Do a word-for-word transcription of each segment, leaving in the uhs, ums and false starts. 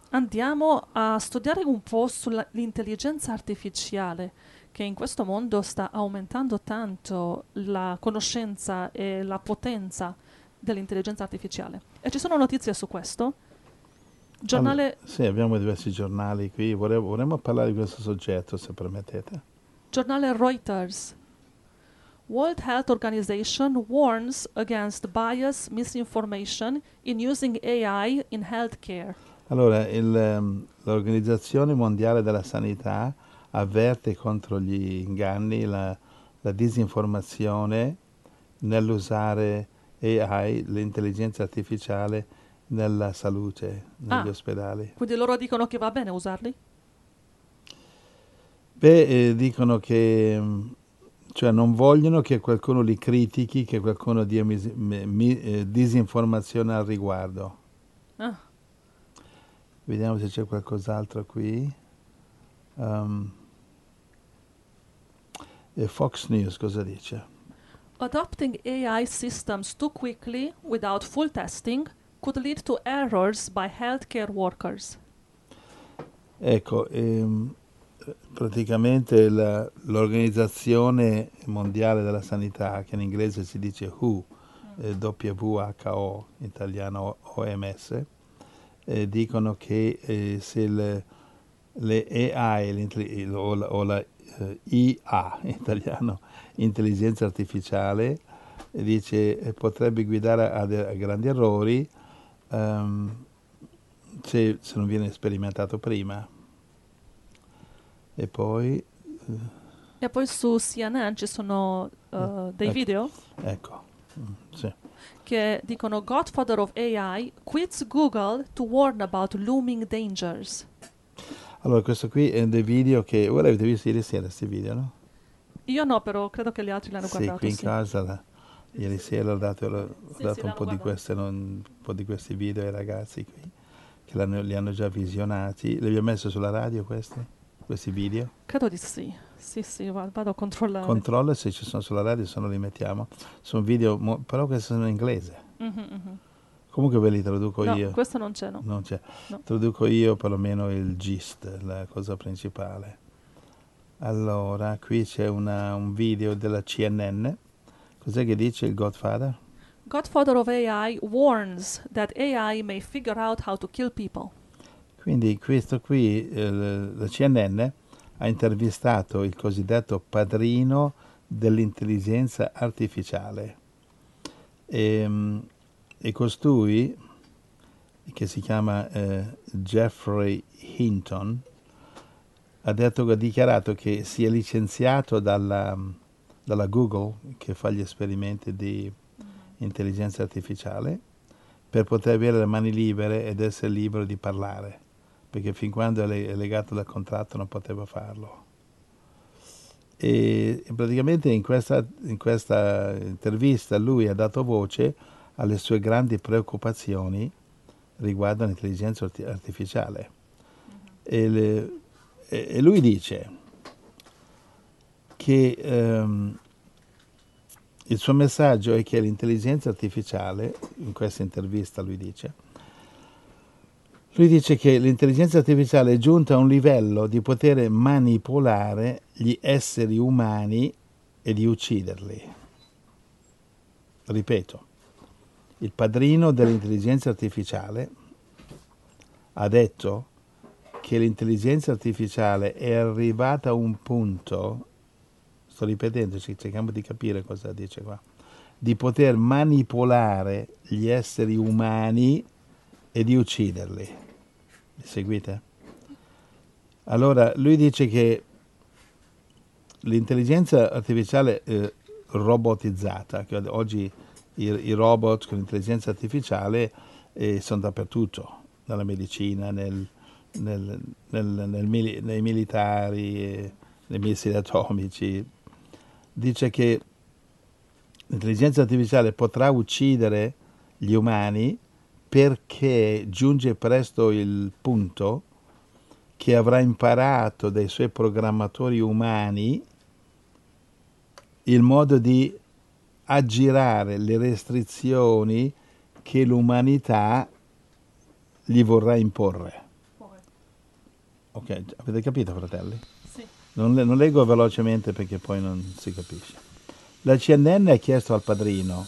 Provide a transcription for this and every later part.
andiamo a studiare un po' sull'intelligenza artificiale, che in questo mondo sta aumentando tanto la conoscenza e la potenza dell'intelligenza artificiale. E ci sono notizie su questo. Allora, Giornale, sì, abbiamo diversi giornali qui, vorremmo, vorremmo parlare di questo soggetto, se permettete. giornale Reuters. World Health Organization warns against bias misinformation in using A I in healthcare. Allora, il, ehm, l'Organizzazione Mondiale della Sanità avverte contro gli inganni, la, la disinformazione nell'usare A I, l'intelligenza artificiale, nella salute, negli Ah, ospedali. quindi loro dicono che va bene usarli? Beh, eh, dicono che mh, cioè non vogliono che qualcuno li critichi, che qualcuno dia mis- mi- mi- eh, disinformazione al riguardo. Ah. Vediamo se c'è qualcos'altro qui. Um, e Fox News cosa dice? Adopting A I systems too quickly without full testing could lead to errors by healthcare workers. Ecco, ehm, praticamente la- l'Organizzazione Mondiale della Sanità, che in inglese si dice W H O, eh, W H O, in italiano O M S, eh, dicono che eh, se le, le A I l'intelli- o la, o la, eh, I A, in italiano, intelligenza artificiale, eh, dice eh, potrebbe guidare a, de- a grandi errori ehm, se, se non viene sperimentato prima. E poi, E poi su C N N ci sono eh, uh, dei ecco, video ecco, mm, sì. che dicono Godfather of A I quits Google to warn about looming dangers. Allora, questo qui è dei video che, ora avete visto ieri sera questi video, no? Io no, però credo che gli altri l'hanno Sì, qui guardato, in sì. casa, la- Sì, sì, ieri sì. sera ho dato, ho Sì, sì, dato un l'hanno po' di, guardato. queste, non- un po' di questi video ai ragazzi qui, che l'hanno- li hanno già visionati. Li abbiamo messo sulla radio questi, questi video? Credo di sì. Sì, sì, va- vado a controllare. Controlla se ci sono sulla radio, se no li mettiamo. Sono video, mo- però questi sono in inglese. Mhm, mhm. Comunque ve li traduco No, io. questo non c'è, no. Non c'è. No. Traduco io perlomeno il gist, la cosa principale. Allora, qui c'è una- un video della C N N. Cos'è che dice il Godfather? Godfather of A I warns that A I may figure out how to kill people. Quindi questo qui, eh, la C N N ha intervistato il cosiddetto padrino dell'intelligenza artificiale e, mm, e costui, che si chiama eh, Jeffrey Hinton, ha, detto, ha dichiarato che si è licenziato dalla, dalla Google, che fa gli esperimenti di intelligenza artificiale, per poter avere le mani libere ed essere libero di parlare, perché fin quando è le- è legato dal contratto non poteva farlo. E e praticamente in questa, in questa intervista lui ha dato voce alle sue grandi preoccupazioni riguardo all'intelligenza arti- artificiale. E, le- e- e lui dice che ehm, il suo messaggio è che l'intelligenza artificiale, in questa intervista lui dice, lui dice che l'intelligenza artificiale è giunta a un livello di poter manipolare gli esseri umani e di ucciderli. Ripeto, il padrino dell'intelligenza artificiale ha detto che l'intelligenza artificiale è arrivata a un punto, sto ripetendo, cerchiamo di capire cosa dice qua, di poter manipolare gli esseri umani e di ucciderli. Mi seguite? Allora, lui dice che l'intelligenza artificiale eh, robotizzata, che oggi i, i robot con l'intelligenza artificiale eh, sono dappertutto, nella medicina, nel, nel, nel, nel mili- nei militari, eh, nei missili atomici. Dice che l'intelligenza artificiale potrà uccidere gli umani perché giunge presto il punto che avrà imparato dai suoi programmatori umani il modo di aggirare le restrizioni che l'umanità gli vorrà imporre. Ok, avete capito, fratelli? Sì. Non, le- non leggo velocemente perché poi non si capisce. La C N N ha chiesto al padrino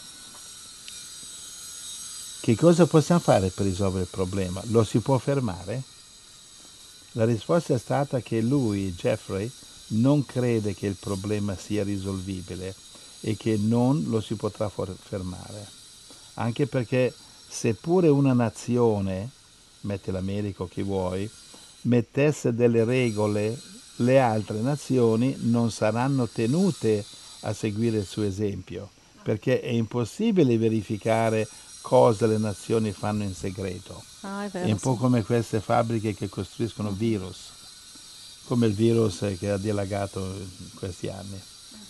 che cosa possiamo fare per risolvere il problema. Lo si può fermare? La risposta è stata che lui, Jeffrey, non crede che il problema sia risolvibile e che non lo si potrà for- fermare. Anche perché seppure una nazione, metti l'America o chi vuoi, mettesse delle regole, le altre nazioni non saranno tenute a seguire il suo esempio, perché è impossibile verificare cosa le nazioni fanno in segreto. Ah, è È vero, un po' sì. come queste fabbriche che costruiscono Mhm. virus, come il virus che ha dilagato in questi anni.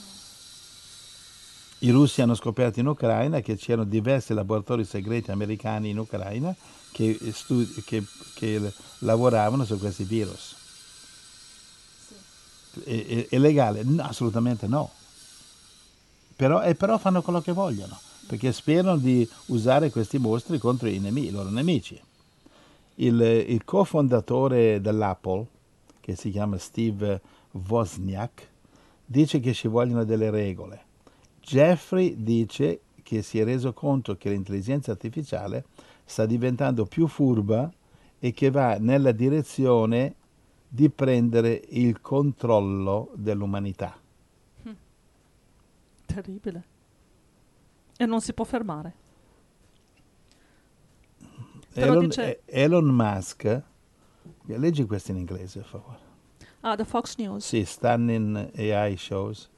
I russi hanno scoperto in Ucraina che c'erano diversi laboratori segreti americani in Ucraina che, stu- che- che lavoravano su questi virus. È, è- è legale? No, assolutamente no. Però, e però fanno quello che vogliono, perché sperano di usare questi mostri contro i, nemici, i loro nemici. Il, il cofondatore dell'Apple, che si chiama Steve Wozniak, dice che ci vogliono delle regole. Jeffrey dice che si è reso conto che l'intelligenza artificiale sta diventando più furba e che va nella direzione di prendere il controllo dell'umanità. Mm. Terribile. E non si può fermare. Però Elon, dice, Elon Musk, leggi questo in inglese, per favore. ah, The Fox News. Sì, Stunning A I shows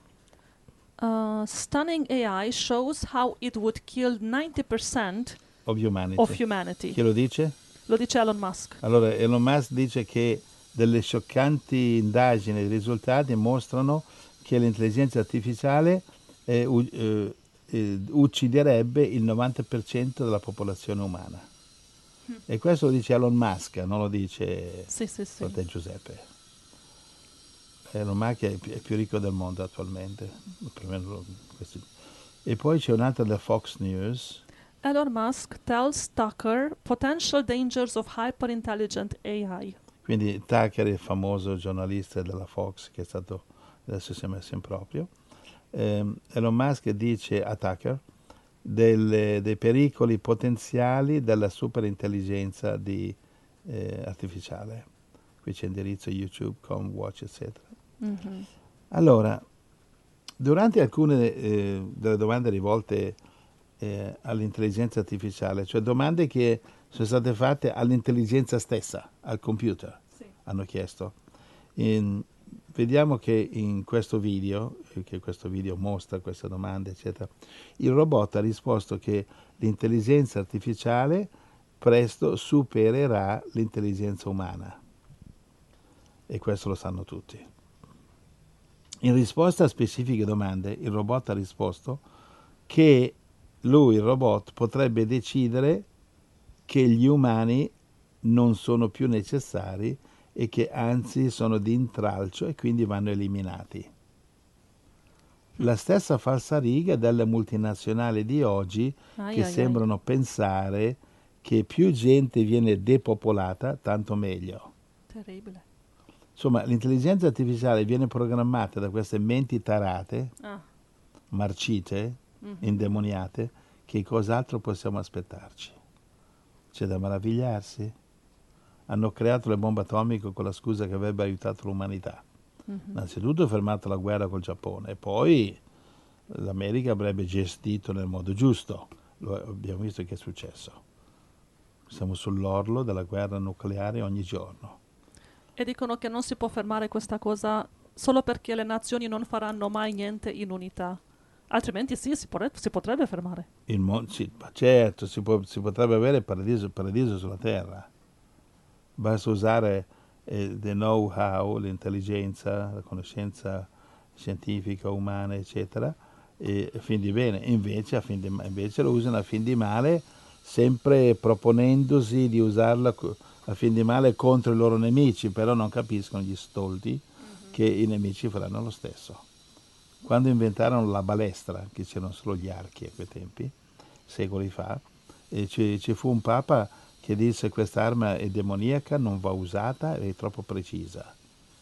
Uh, stunning A I shows how it would kill ninety percent of of Humanity. humanity. Chi lo dice? Lo dice Elon Musk. Allora, Elon Musk dice che delle scioccanti indagini e risultati mostrano che l'intelligenza artificiale eh, u- eh, eh, ucciderebbe il novanta per cento della popolazione umana. E questo lo dice Elon Musk, non lo dice Sì, sì, sì. fratello Giuseppe. Elon Musk è, è più ricco del mondo attualmente. Perlomeno questi. E poi c'è un'altra da Fox News. Elon Musk tells Tucker potential dangers of hyperintelligent A I. Quindi Tucker, il famoso giornalista della Fox, che è stato, adesso si è messo in proprio. Eh, Elon Musk dice a Tucker delle, dei pericoli potenziali della superintelligenza di, eh, artificiale. Qui c'è indirizzo YouTube, Comwatch, eccetera. Mhm. Allora, durante alcune eh, delle domande rivolte eh, all'intelligenza artificiale, cioè domande che sono state fatte all'intelligenza stessa, al computer, Sì. hanno chiesto. In- vediamo che in questo video, eh, che questo video mostra queste domande, eccetera, il robot ha risposto che l'intelligenza artificiale presto supererà l'intelligenza umana. E questo lo sanno tutti. In risposta a specifiche domande, il robot ha risposto che lui, il robot, potrebbe decidere che gli umani non sono più necessari e che anzi sono di intralcio e quindi vanno eliminati. La stessa falsariga delle multinazionali di oggi Ai, che ai, ai. sembrano pensare che più gente viene depopolata, tanto meglio. Terribile. Insomma, l'intelligenza artificiale viene programmata da queste menti tarate, Ah. marcite, Mhm. indemoniate, che cos'altro possiamo aspettarci? C'è da meravigliarsi. Hanno creato le bombe atomiche con la scusa che avrebbe aiutato l'umanità. Mhm. Innanzitutto fermato la guerra col Giappone e poi l'America avrebbe gestito nel modo giusto. Lo abbiamo visto che è successo. Siamo sull'orlo della guerra nucleare ogni giorno. E dicono che non si può fermare questa cosa solo perché le nazioni non faranno mai niente in unità. Altrimenti sì, si, porre- si potrebbe fermare. Il mon- sì, ma certo, si, può- si potrebbe avere il paradiso, il paradiso sulla terra. Basta usare eh, il know-how, l'intelligenza, la conoscenza scientifica, umana, eccetera, e, a fin di bene. Invece, a fin di, invece lo usano a fin di male, sempre proponendosi di usarla co- a fin di male contro i loro nemici, però non capiscono gli stolti che i nemici faranno lo stesso. Quando inventarono la balestra, che c'erano solo gli archi a quei tempi, secoli fa, e ci, ci fu un papa che che disse quest'arma è demoniaca, non va usata, è troppo precisa.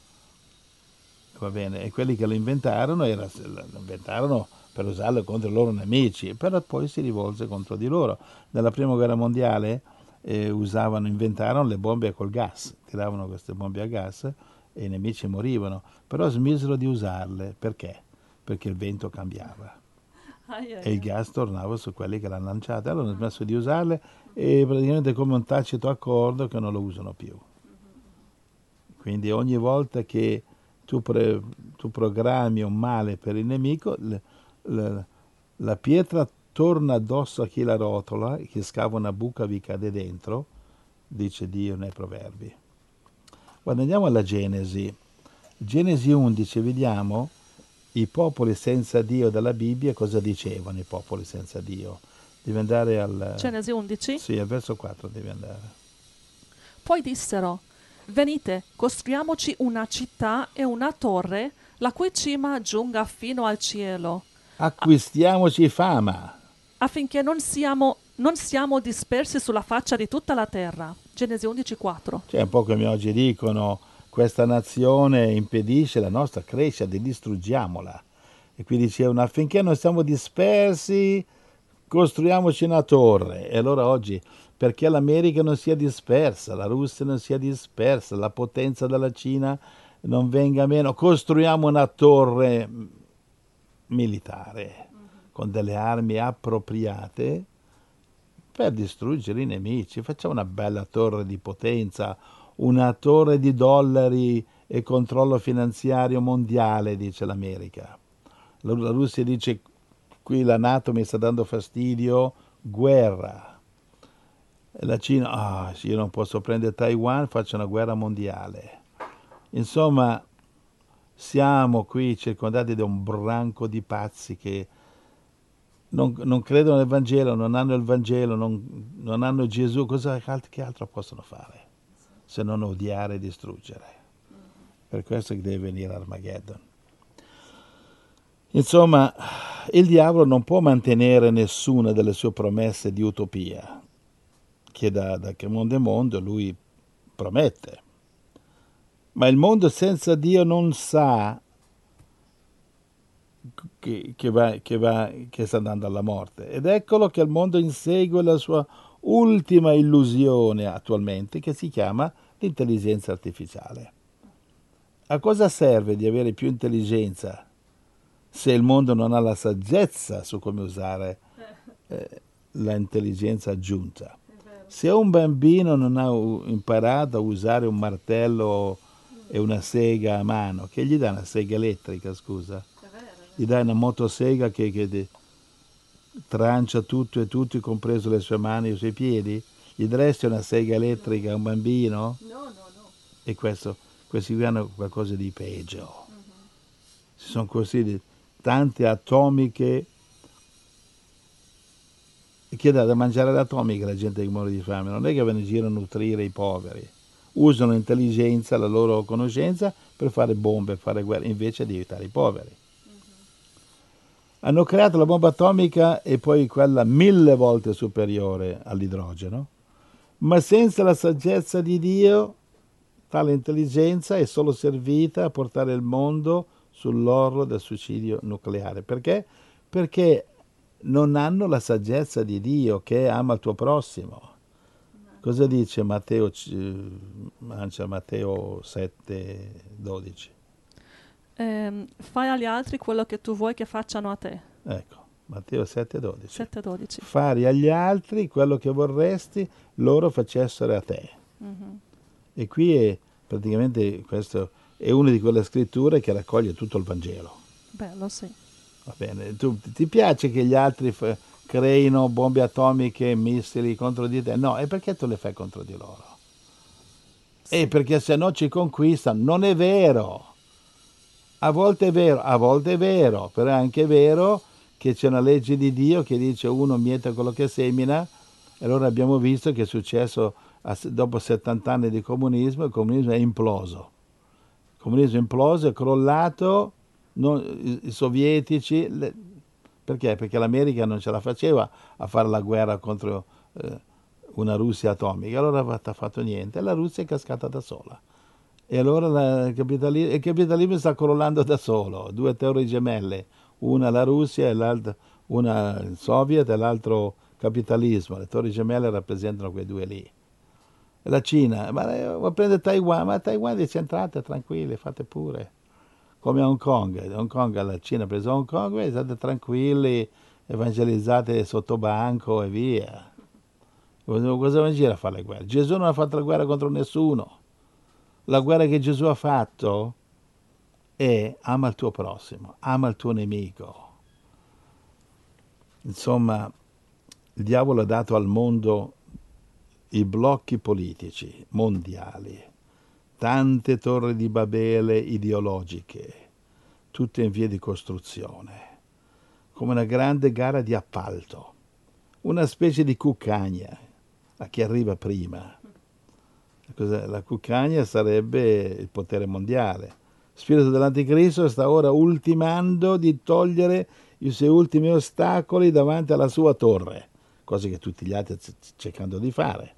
Va bene, e quelli che lo inventarono, era, lo inventarono per usarlo contro i loro nemici, però poi si rivolse contro di loro. Nella prima guerra mondiale eh, usavano, inventarono le bombe col gas, tiravano queste bombe a gas e i nemici morivano, però smisero di usarle. Perché? Perché il vento cambiava Ai, e ai, il ai. gas tornava su quelli che l'hanno lanciate. Allora hanno smesso di usarle e praticamente come un tacito accordo che non lo usano più. Quindi ogni volta che tu, pre, tu programmi un male per il nemico, le, le, la pietra torna addosso a chi la rotola, chi scava una buca vi cade dentro, dice Dio nei Proverbi. Guarda, andiamo alla Genesi. Genesi undici, vediamo i popoli senza Dio della Bibbia cosa dicevano i popoli senza Dio. Devi andare al... Genesi undici. Sì, al verso quattro devi andare. Poi dissero: venite, costruiamoci una città e una torre, la cui cima giunga fino al cielo, Acquistiamoci fama. affinché non siamo, non siamo dispersi sulla faccia di tutta la terra. Genesi undici quattro. Cioè, un po' come oggi dicono, questa nazione impedisce la nostra crescita, distruggiamola. E qui dicevano, affinché non siamo dispersi, costruiamoci una torre. E allora oggi, perché l'America non sia dispersa, la Russia non sia dispersa, la potenza della Cina non venga meno, costruiamo una torre militare con delle armi appropriate per distruggere i nemici. Facciamo una bella torre di potenza, una torre di dollari e controllo finanziario mondiale, dice l'America. La, la Russia dice, qui la NATO mi sta dando fastidio, guerra. E la Cina, ah, sì, io non posso prendere Taiwan, faccio una guerra mondiale. Insomma, siamo qui circondati da un branco di pazzi che non, non credono nel Vangelo, non hanno il Vangelo, non, non hanno Gesù. Cosa, che altro possono fare se non odiare e distruggere? Per questo che deve venire Armageddon. Insomma, il diavolo non può mantenere nessuna delle sue promesse di utopia, che da, da che mondo è mondo lui promette. Ma il mondo senza Dio non sa che, che, va, che, va, che sta andando alla morte. Ed eccolo che il mondo insegue la sua ultima illusione attualmente, che si chiama l'intelligenza artificiale. A cosa serve di avere più intelligenza se il mondo non ha la saggezza su come usare eh, l'intelligenza aggiunta? Se un bambino non ha imparato a usare un martello e una sega a mano, che gli dà una sega elettrica, scusa? Gli dai una motosega che, che trancia tutto e tutti, compreso le sue mani e i suoi piedi? Gli daresti una sega elettrica a un bambino? No, no, no. E questo, questi qui hanno qualcosa di peggio. Uh-huh. Si sono costruiti tante atomiche. E chi dà da mangiare l'atomica la gente che muore di fame? Non è che vanno in giro a nutrire i poveri. Usano l'intelligenza, la loro conoscenza per fare bombe, fare guerre, invece di aiutare i poveri. Hanno creato la bomba atomica e poi quella mille volte superiore all'idrogeno, ma senza la saggezza di Dio, tale intelligenza è solo servita a portare il mondo sull'orlo del suicidio nucleare. Perché? Perché non hanno la saggezza di Dio che ama il tuo prossimo. Cosa dice Matteo, Matteo sette dodici? Eh, fai agli altri quello che tu vuoi che facciano a te. Ecco, Matteo sette dodici. sette dodici. Fare agli altri quello che vorresti loro facessero a te. Mm-hmm. E qui è praticamente questo è una di quelle scritture che raccoglie tutto il Vangelo. Bello, sì. Va bene, tu, ti piace che gli altri f- creino bombe atomiche, missili contro di te? No, è perché tu le fai contro di loro. Sì. E perché se no ci conquistano. Non è vero. A volte è vero, a volte è vero, però è anche vero che c'è una legge di Dio che dice uno miete quello che semina, e allora abbiamo visto che è successo a, dopo settanta anni di comunismo, il comunismo è imploso. Il comunismo è imploso, è crollato, non, i, i sovietici, le, perché? Perché l'America non ce la faceva a fare la guerra contro eh, una Russia atomica, allora non ha fatto niente, e la Russia è cascata da sola. E allora la- il capitalismo, il capitalismo sta crollando da solo, due torri gemelle, una la Russia e l'altra, una il Soviet e l'altro capitalismo. Le torri gemelle rappresentano quei due lì. E la Cina, ma eh, vuoi prendere Taiwan, ma Taiwan decentrate, tranquilli, fate pure. Come Hong Kong, Hong Kong, la Cina ha preso Hong Kong, voi state tranquilli, evangelizzate sotto banco e via. Cosa cosa va in giro a fare le guerre? Gesù non ha fatto la guerra contro nessuno. La guerra che Gesù ha fatto è ama il tuo prossimo, ama il tuo nemico. Insomma, il diavolo ha dato al mondo i blocchi politici mondiali, tante torri di Babele ideologiche, tutte in via di costruzione, come una grande gara di appalto, una specie di cuccagna a chi arriva prima. La cuccagna sarebbe il potere mondiale. Lo spirito dell'anticristo sta ora ultimando di togliere i suoi ultimi ostacoli davanti alla sua torre, cose che tutti gli altri stanno cercando di fare.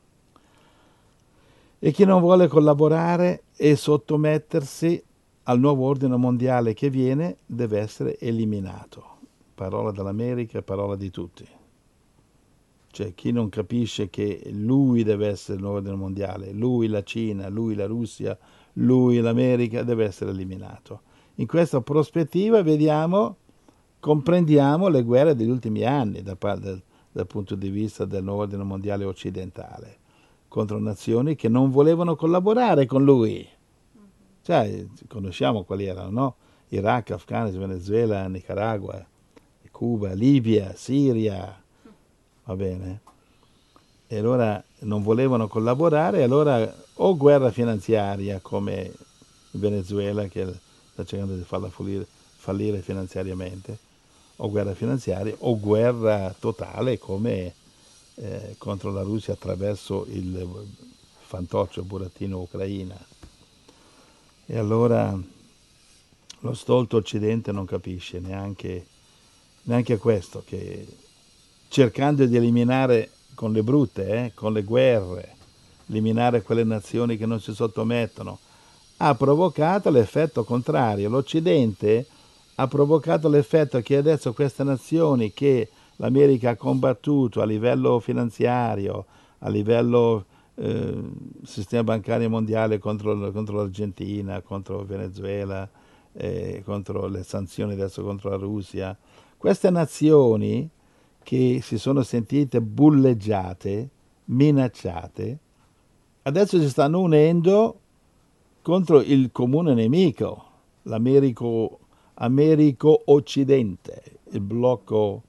E chi non vuole collaborare e sottomettersi al nuovo ordine mondiale che viene deve essere eliminato. Parola dell'America, parola di tutti. Cioè chi non capisce che lui deve essere il nuovo ordine mondiale, lui la Cina, lui la Russia, lui l'America, deve essere eliminato. In questa prospettiva vediamo, comprendiamo le guerre degli ultimi anni dal, dal, dal punto di vista del nuovo ordine mondiale occidentale, contro nazioni che non volevano collaborare con lui. Cioè, conosciamo quali erano, no? Iraq, Afghanistan, Venezuela, Nicaragua, Cuba, Libia, Siria, va bene? E allora non volevano collaborare, e allora o guerra finanziaria come il Venezuela che sta cercando di farla fallire, fallire finanziariamente, o guerra finanziaria, o guerra totale come eh, contro la Russia attraverso il fantoccio burattino Ucraina. E allora lo stolto Occidente non capisce neanche, neanche questo, che cercando di eliminare con le brutte, eh, con le guerre, eliminare quelle nazioni che non si sottomettono, ha provocato l'effetto contrario. L'Occidente ha provocato l'effetto che adesso queste nazioni che l'America ha combattuto a livello finanziario, a livello eh, sistema bancario mondiale contro, contro l'Argentina, contro il Venezuela, eh, contro le sanzioni adesso contro la Russia, queste nazioni che si sono sentite bulleggiate, minacciate, adesso si stanno unendo contro il comune nemico, l'Americo Americo Occidente, il blocco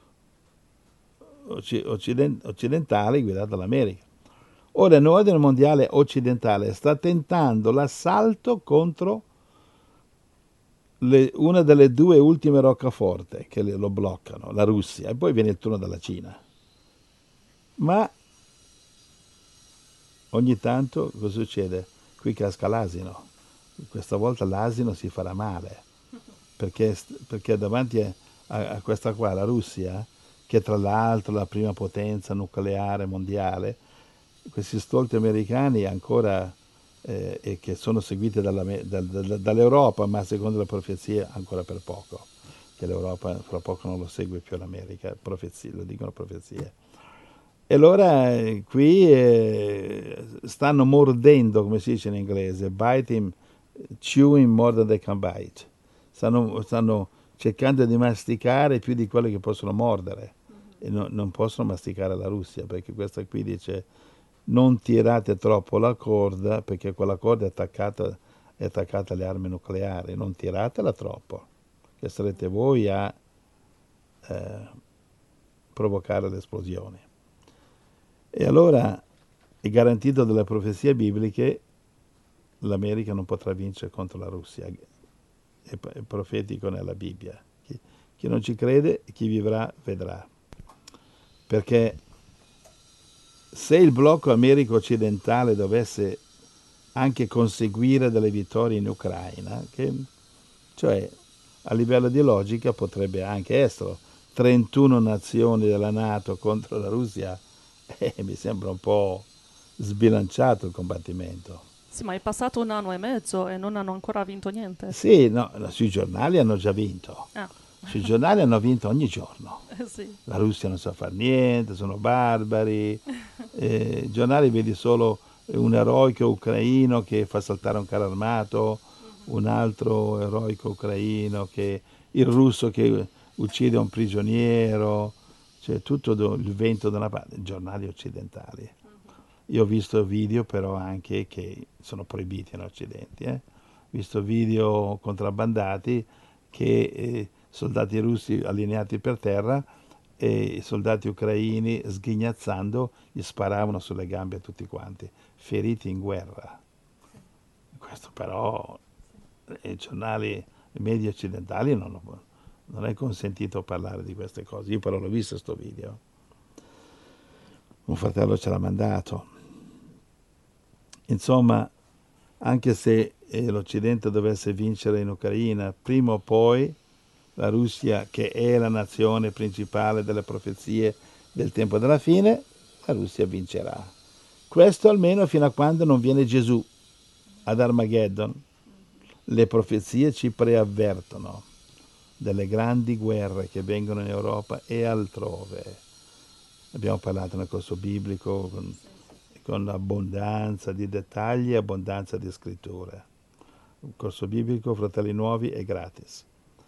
occident- occidentale guidato dall'America. Ora il nuovo ordine mondiale occidentale sta tentando l'assalto contro le, una delle due ultime roccaforte che le, lo bloccano, la Russia, e poi viene il turno della Cina. Ma ogni tanto cosa succede? Qui casca l'asino. Questa volta l'asino si farà male, perché, perché davanti a, a questa qua, la Russia, che tra l'altro è la prima potenza nucleare mondiale, questi stolti americani ancora, eh, e che sono seguiti dalla, dal, dal, dall'Europa, ma secondo le profezie ancora per poco, che l'Europa fra poco non lo segue più l'America, profezie, lo dicono profezie. E allora eh, qui eh, stanno mordendo, come si dice in inglese, biting, chewing more than they can bite. Stanno, stanno cercando di masticare più di quello che possono mordere. Mm-hmm. E no, non possono masticare la Russia, perché questa qui dice non tirate troppo la corda, perché quella corda è attaccata, è attaccata alle armi nucleari, non tiratela troppo, che sarete voi a eh, provocare l'esplosione. E allora è garantito dalle profezie bibliche l'America non potrà vincere contro la Russia, è profetico nella Bibbia. Chi, chi non ci crede, chi vivrà vedrà. Perché se il blocco americo-occidentale dovesse anche conseguire delle vittorie in Ucraina, che cioè a livello di logica potrebbe anche esserlo, trentuno nazioni della NATO contro la Russia eh, mi sembra un po' sbilanciato il combattimento. Sì, ma è passato un anno e mezzo e non hanno ancora vinto niente. Sì, no, no, sui giornali hanno già vinto. Ah, Sui giornali hanno vinto ogni giorno. eh sì. La Russia non sa fare niente, sono barbari. Eh, I giornali vedi solo un eroico ucraino che fa saltare un carro armato, un altro eroico ucraino, che, il russo che uccide un prigioniero, cioè tutto do- il vento da una parte, giornali occidentali. Io ho visto video però anche che sono proibiti in Occidente, eh. Ho visto video contrabbandati che eh, soldati russi allineati per terra e i soldati ucraini sghignazzando gli sparavano sulle gambe a tutti quanti, feriti in guerra. Questo però i giornali, i media occidentali non, non è consentito parlare di queste cose. Io però l'ho visto sto video. Un fratello ce l'ha mandato. Insomma, anche se eh, l'Occidente dovesse vincere in Ucraina, prima o poi la Russia, che è la nazione principale delle profezie del tempo della fine, la Russia vincerà. Questo almeno fino a quando non viene Gesù ad Armageddon. Le profezie ci preavvertono delle grandi guerre che vengono in Europa e altrove. Abbiamo parlato nel corso biblico con, con abbondanza di dettagli e abbondanza di scritture. Il corso biblico, Fratelli Nuovi, è gratis.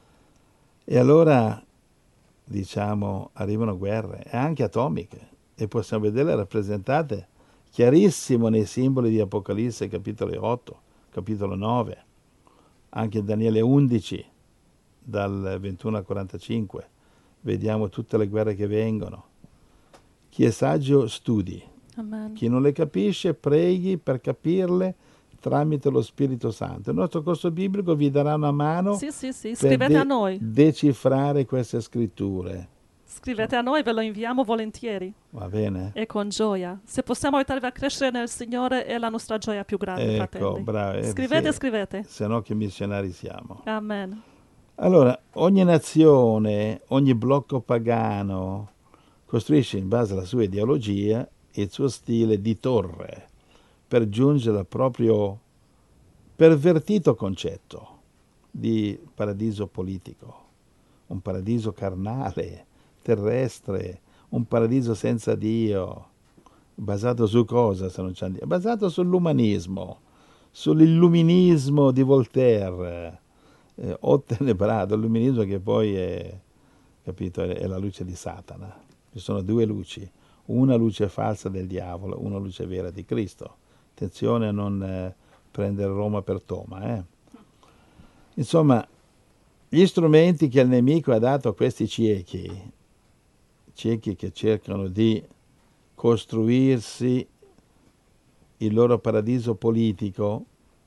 E allora, diciamo, arrivano guerre, e anche atomiche, e possiamo vederle rappresentate chiarissimo nei simboli di Apocalisse, capitolo otto, capitolo nove, anche in Daniele undici, dal ventuno al quarantacinque, vediamo tutte le guerre che vengono. Chi è saggio studi, Amen. chi non le capisce preghi per capirle tramite lo Spirito Santo. Il nostro corso biblico vi darà una mano Sì, sì, sì, per scrivete a de- noi. decifrare queste scritture. Scrivete a noi, ve lo inviamo volentieri Va bene? e con gioia. Se possiamo aiutarvi a crescere nel Signore è la nostra gioia più grande, Ecco, fratelli. bravo. eh, Scrivete, sì, scrivete. se no che missionari siamo. Amen. Allora, ogni nazione, ogni blocco pagano costruisce in base alla sua ideologia e il suo stile di torre per giungere al proprio pervertito concetto di paradiso politico, un paradiso carnale, terrestre, un paradiso senza Dio. Basato su cosa se non c'è Dio? Basato sull'umanismo, sull'illuminismo di Voltaire, eh, o tenebrato, l'illuminismo che poi è, capito, è, è la luce di Satana. Ci sono due luci, una luce falsa del diavolo, una luce vera di Cristo. Attenzione a non eh, prendere Roma per Toma. Eh. Insomma, gli strumenti che il nemico ha dato a questi ciechi, ciechi che cercano di costruirsi il loro paradiso politico,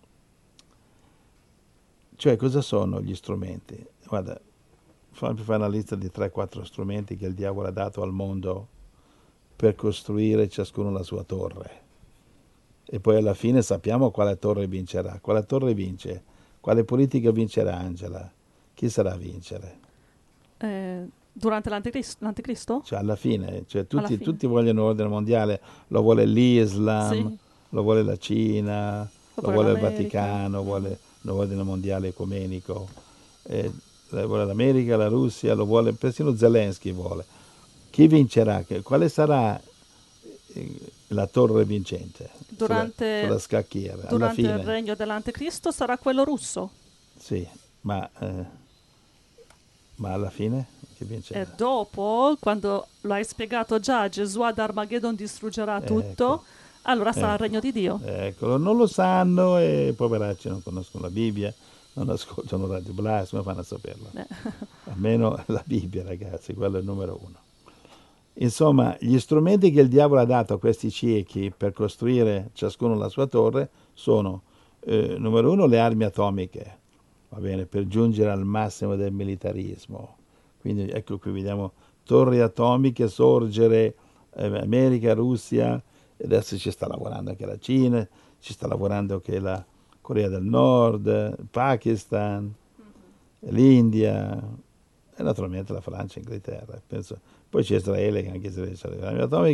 cioè cosa sono gli strumenti? Guarda, fammi fare una lista di tre quattro strumenti che il diavolo ha dato al mondo per costruire ciascuno la sua torre. E poi alla fine sappiamo quale torre vincerà. Quale torre vince? Quale politica vincerà Angela? Chi sarà a vincere? Eh, durante l'anticristo? l'anticristo? Cioè alla fine, cioè Alla tutti, fine. tutti vogliono l'ordine mondiale, lo vuole l'Islam, Sì, lo vuole la Cina, lo lo vuole vuole il l'America. Vaticano, Mm. vuole l'ordine mondiale ecumenico, eh, lo vuole l'America, la Russia, lo vuole, persino Zelensky vuole. Chi vincerà? Che- Quale sarà eh, la torre vincente sulla, Durante, sulla scacchiera? Alla durante il fine, regno dell'anticristo sarà quello russo. sì, ma, eh, ma alla fine chi E vincerà? dopo, quando lo hai spiegato già, Gesù ad Armageddon distruggerà Ecco, tutto, allora sarà il ecco. regno di Dio. Eccolo, non lo sanno e poveracci non conoscono la Bibbia, non ascoltano Radio Blast, come fanno a saperlo? Eh. Almeno la Bibbia, ragazzi, quello è il numero uno. Insomma, gli strumenti che il diavolo ha dato a questi ciechi per costruire ciascuno la sua torre sono, eh, numero uno, le armi atomiche, va bene, per giungere al massimo del militarismo. Quindi ecco qui vediamo torri atomiche sorgere, eh, America, Russia, e adesso ci sta lavorando anche la Cina, ci sta lavorando anche la Corea del Nord, il Pakistan, l'India e naturalmente la Francia e l'Inghilterra. Penso. Poi c'è Israele che anche Israele ha le armi atomiche,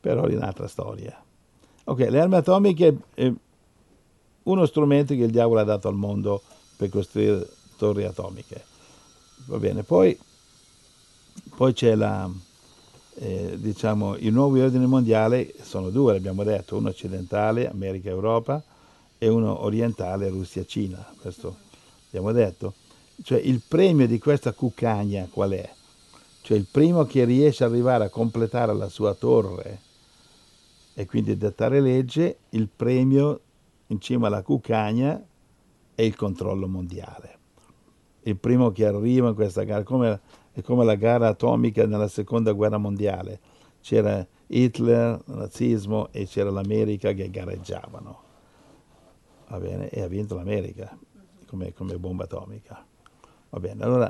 però è un'altra storia. Ok, le armi atomiche è uno strumento che il diavolo ha dato al mondo per costruire torri atomiche. Va bene, poi, poi c'è la, eh, diciamo, i nuovi ordini mondiali, sono due, abbiamo detto, uno occidentale, America e Europa, e uno orientale, Russia e Cina, questo abbiamo detto. Cioè il premio di questa cuccagna qual è? Cioè il primo che riesce ad arrivare a completare la sua torre e quindi dettare legge, il premio in cima alla cuccagna è il controllo mondiale. Il primo che arriva in questa gara, come, è come la gara atomica nella seconda guerra mondiale. C'era Hitler, il nazismo, e c'era l'America che gareggiavano. Va bene? E ha vinto l'America come, come bomba atomica. Va bene, allora.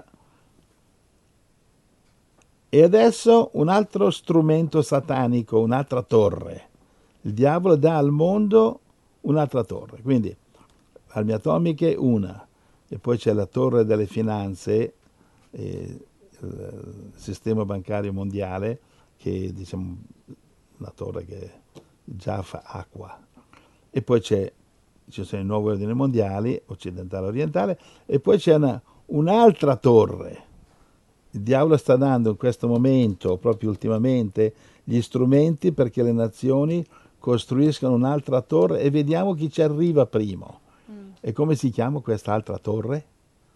E adesso un altro strumento satanico, un'altra torre. Il diavolo dà al mondo un'altra torre. Quindi, armi atomiche, una. E poi c'è la torre delle finanze, eh, il sistema bancario mondiale, che è, diciamo, una torre che già fa acqua. E poi c'è, ci sono i nuovi ordini mondiali, occidentale e orientale, e poi c'è una, un'altra torre. Il diavolo sta dando in questo momento, proprio ultimamente, gli strumenti perché le nazioni costruiscano un'altra torre e vediamo chi ci arriva primo. Mm. E come si chiama quest'altra torre?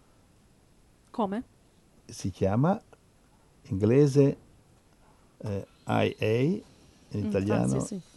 Come? Si chiama, in inglese, eh, I A, in italiano... Mm, ah, sì, sì.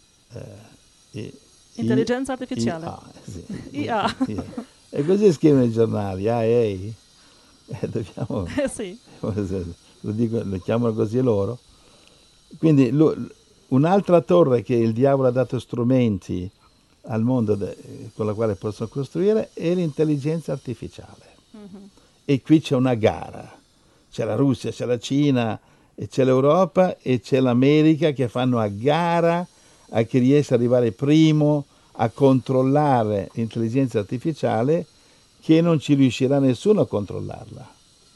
Eh, I, Intelligenza artificiale. I A, sì. I A. I A. E così scrivono i giornali, I A. Eh, dobbiamo... Eh sì. Lo, dico, lo chiamano così loro. Quindi lo, un'altra torre che il diavolo ha dato strumenti al mondo de, con la quale possono costruire è l'intelligenza artificiale. Mm-hmm. E qui c'è una gara. C'è la Russia, c'è la Cina, e c'è l'Europa e c'è l'America che fanno a gara a chi riesce ad arrivare primo a controllare l'intelligenza artificiale, che non ci riuscirà nessuno a controllarla.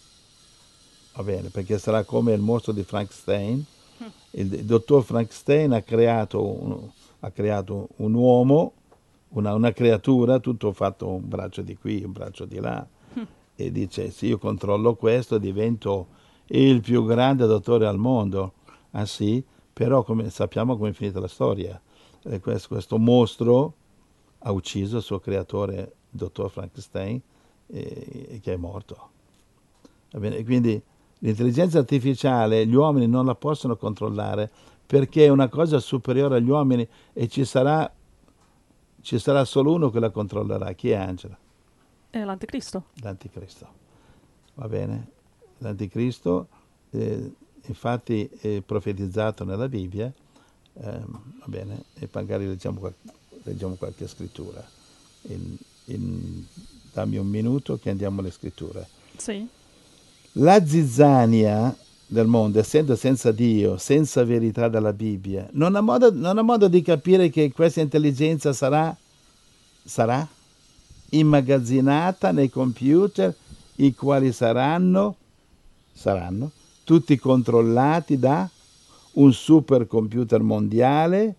Va bene, perché sarà come il mostro di Frankenstein. Il, il dottor Frankenstein ha creato un, ha creato un uomo, una, una creatura, tutto fatto un braccio di qui, un braccio di là, e dice, se io controllo questo divento il più grande dottore al mondo. Ah sì? Però come, sappiamo come è finita la storia. Eh, questo, questo mostro ha ucciso il suo creatore, il dottor Frankenstein, e, e che è morto. Va bene? Quindi l'intelligenza artificiale gli uomini non la possono controllare perché è una cosa superiore agli uomini e ci sarà, ci sarà solo uno che la controllerà. Chi è, Angela? È l'anticristo. L'anticristo. Va bene? L'anticristo, eh, infatti, è profetizzato nella Bibbia. Eh, va bene? E magari leggiamo, leggiamo qualche scrittura. In, in, dammi un minuto che andiamo alle scritture. Sì. La zizzania del mondo, essendo senza Dio, senza verità dalla Bibbia, non ha modo, non ha modo di capire che questa intelligenza sarà, sarà immagazzinata nei computer, i quali saranno, saranno tutti controllati da un supercomputer mondiale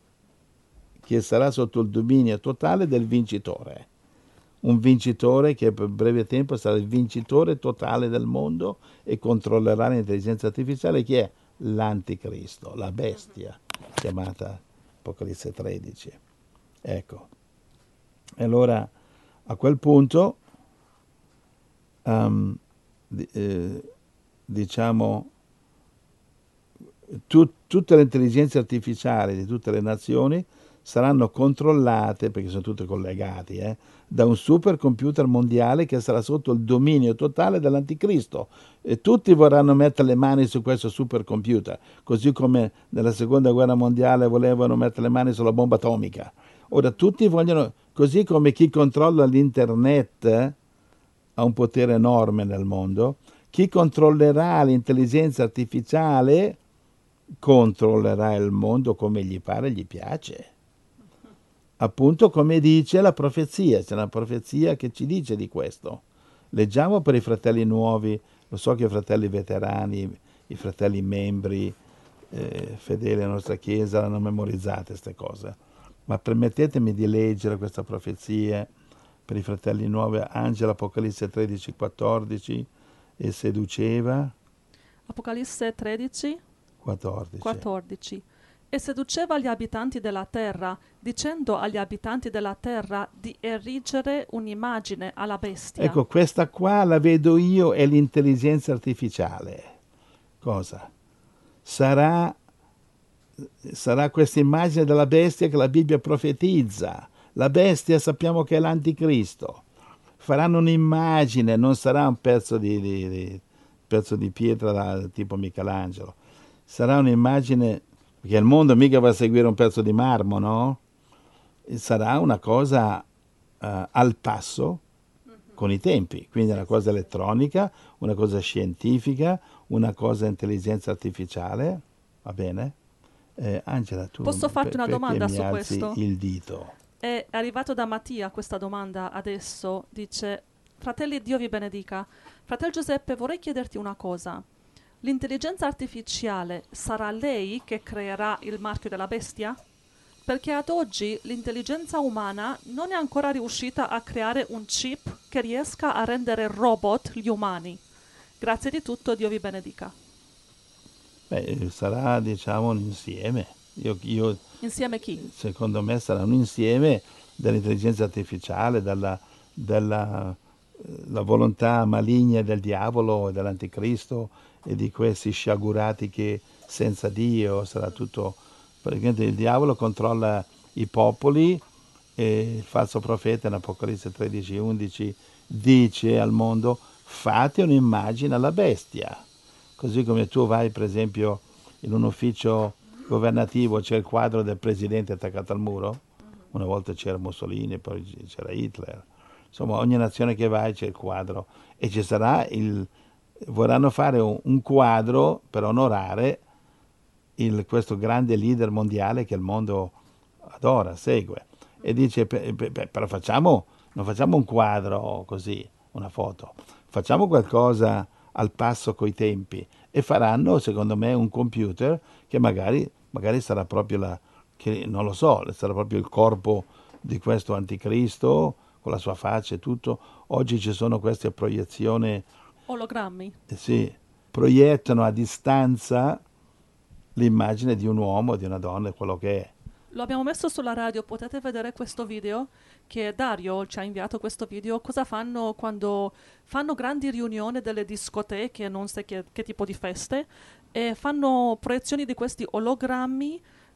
che sarà sotto il dominio totale del vincitore. Un vincitore che per breve tempo sarà il vincitore totale del mondo e controllerà l'intelligenza artificiale, che è l'anticristo, la bestia, chiamata Apocalisse tredici. Ecco. E allora, a quel punto, um, eh, diciamo, tu, tutte le intelligenze artificiali di tutte le nazioni saranno controllate, perché sono tutte collegate, eh, da un supercomputer mondiale che sarà sotto il dominio totale dell'anticristo. E tutti vorranno mettere le mani su questo supercomputer, così come nella seconda guerra mondiale volevano mettere le mani sulla bomba atomica. Ora tutti vogliono, così come chi controlla l'internet eh, ha un potere enorme nel mondo, chi controllerà l'intelligenza artificiale controllerà il mondo come gli pare e gli piace. Appunto come dice la profezia, c'è una profezia che ci dice di questo. Leggiamo per i fratelli nuovi, lo so che i fratelli veterani, i fratelli membri eh, fedeli alla nostra Chiesa l'hanno memorizzate queste cose. Ma permettetemi di leggere questa profezia per i fratelli nuovi. Angelo, Apocalisse tredici quattordici, e seduceva. Apocalisse tredici quattordici. quattordici. E seduceva gli abitanti della terra, dicendo agli abitanti della terra di erigere un'immagine alla bestia. Ecco, questa qua la vedo io, è l'intelligenza artificiale. Cosa? Sarà, sarà questa immagine della bestia che la Bibbia profetizza. La bestia sappiamo che è l'anticristo. Faranno un'immagine, non sarà un pezzo di, di, di, pezzo di pietra da, tipo Michelangelo. Sarà un'immagine, perché il mondo mica va a seguire un pezzo di marmo, no? Sarà una cosa uh, al passo con i tempi, quindi una cosa elettronica, una cosa scientifica, una cosa intelligenza artificiale, va bene? Eh, Angela, tu Posso farti una perché domanda mi su alzi questo? il dito? È arrivato da Mattia questa domanda adesso, dice: fratelli, Dio vi benedica. Fratello Giuseppe, vorrei chiederti una cosa. L'intelligenza artificiale sarà lei che creerà il marchio della bestia? Perché ad oggi l'intelligenza umana non è ancora riuscita a creare un chip che riesca a rendere robot gli umani. Grazie di tutto, Dio vi benedica. Beh, sarà, diciamo, un insieme. Io, io, Insieme chi? Secondo me sarà un insieme dell'intelligenza artificiale, dalla, della la volontà maligna del diavolo e dell'anticristo e di questi sciagurati che senza Dio sarà tutto. Praticamente il diavolo controlla i popoli e il falso profeta in Apocalisse tredici undici dice al mondo: fate un'immagine alla bestia. Così come tu vai, per esempio, in un ufficio governativo, c'è il quadro del presidente attaccato al muro. Una volta c'era Mussolini, poi c'era Hitler. Insomma, ogni nazione che vai c'è il quadro e ci sarà il... vorranno fare un, un quadro per onorare il, questo grande leader mondiale che il mondo adora, segue. E dice, però facciamo, non facciamo un quadro così, una foto, facciamo qualcosa al passo coi tempi, e faranno, secondo me, un computer che magari, magari sarà proprio la, che, non lo so, sarà proprio il corpo di questo anticristo, con la sua faccia e tutto. Oggi ci sono queste proiezioni. Ologrammi. Eh sì, proiettano a distanza l'immagine di un uomo, di una donna, quello che è. Lo abbiamo messo sulla radio, potete vedere questo video, che Dario ci ha inviato questo video. Cosa fanno quando fanno grandi riunioni delle discoteche, non so che, che tipo di feste, e fanno proiezioni di questi ologrammi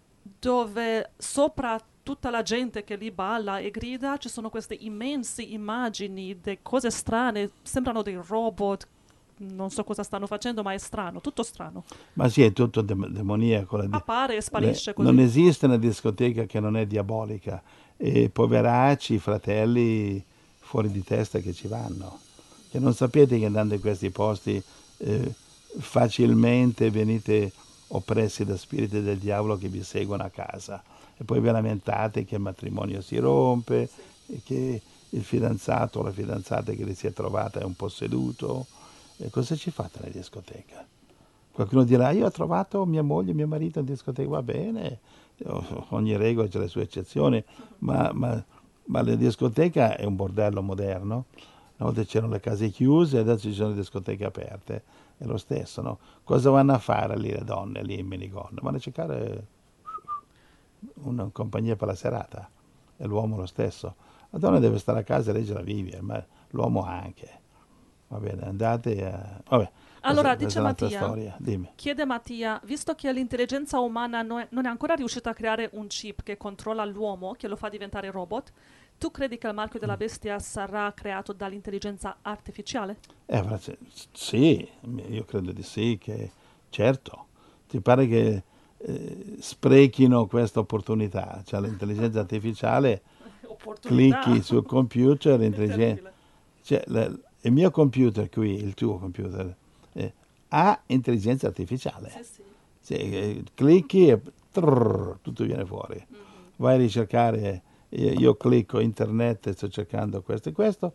dove sopra tutta la gente che lì balla e grida ci sono queste immense immagini, di cose strane, sembrano dei robot, non so cosa stanno facendo, ma è strano, tutto strano. Ma sì, è tutto dem- demoniaco. La di- Appare e sparisce le- così. Non esiste una discoteca che non è diabolica, e poveracci, fratelli fuori di testa che ci vanno. Che non sapete che andando in questi posti eh, facilmente venite oppressi da spiriti del diavolo che vi seguono a casa, e poi vi lamentate che il matrimonio si rompe, e che il fidanzato o la fidanzata che vi si è trovata è un posseduto. E cosa ci fate nella discoteca? Qualcuno dirà: io ho trovato mia moglie, mio marito in discoteca. Va bene, ogni regola c'è le sue eccezioni, ma, ma, ma la discoteca è un bordello moderno. Una volta c'erano le case chiuse, adesso ci sono le discoteche aperte. È lo stesso, no? Cosa vanno a fare lì le donne, lì in minigonne? Vanno a cercare una compagnia per la serata. E l'uomo lo stesso. La donna deve stare a casa e leggere la Bibbia, ma l'uomo anche. Va bene, andate a... Vabbè, Allora, questa, dice questa è un'altra Mattia, storia. Dimmi. chiede Mattia, visto che l'intelligenza umana non è, non è ancora riuscita a creare un chip che controlla l'uomo, che lo fa diventare robot, tu credi che il marchio della bestia sarà creato dall'intelligenza artificiale? Eh, sì, io credo di sì, che certo. Ti pare che eh, sprechino questa opportunità? Cioè l'intelligenza artificiale, Opportunità. clicchi sul computer, l'intelligenza... Cioè, le, il mio computer qui, il tuo computer, eh, ha intelligenza artificiale. Sì, sì. Cioè, eh, clicchi e trrr, tutto viene fuori. Mm-hmm. Vai a ricercare, io, io clicco internet e sto cercando questo e questo,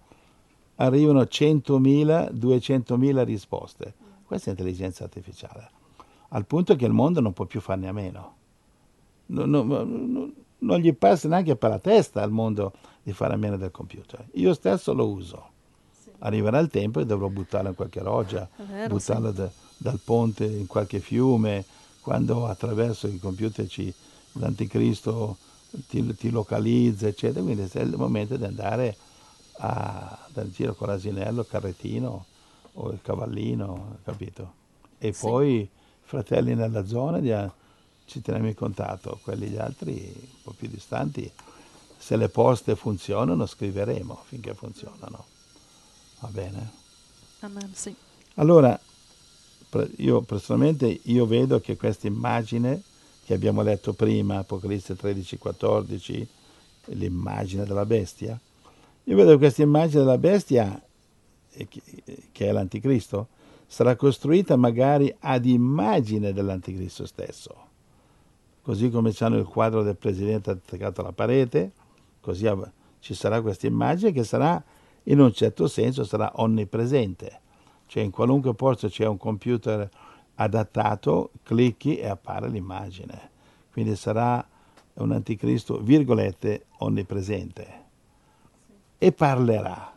arrivano centomila, duecentomila risposte. Mm-hmm. Questa è intelligenza artificiale. al punto che il mondo non può più farne a meno. No, no, no, non gli passa neanche per la testa al mondo di fare a meno del computer. Io stesso lo uso. Sì. Arriverà il tempo e dovrò buttarlo in qualche roggia, È vero, buttarlo sì. da, dal ponte in qualche fiume, quando attraverso il computer ci, l'anticristo ti, ti localizza, eccetera. Quindi è il momento di andare a, dal giro con l'asinello, il carrettino o il cavallino, capito? E Sì. poi fratelli nella zona, di- ci teniamo in contatto, quelli gli altri un po' più distanti, se le poste funzionano scriveremo finché funzionano, va bene? Amen, sì. Allora, pre- io personalmente io vedo che questa immagine che abbiamo letto prima, Apocalisse tredici quattordici, l'immagine della bestia, io vedo che questa immagine della bestia, eh, che che è l'anticristo, sarà costruita magari ad immagine dell'anticristo stesso. Così come c'hanno il quadro del presidente attaccato alla parete, così av- ci sarà questa immagine che sarà, in un certo senso, sarà onnipresente. Cioè in qualunque posto c'è un computer adattato, clicchi e appare l'immagine. Quindi sarà un anticristo, virgolette, onnipresente. E parlerà.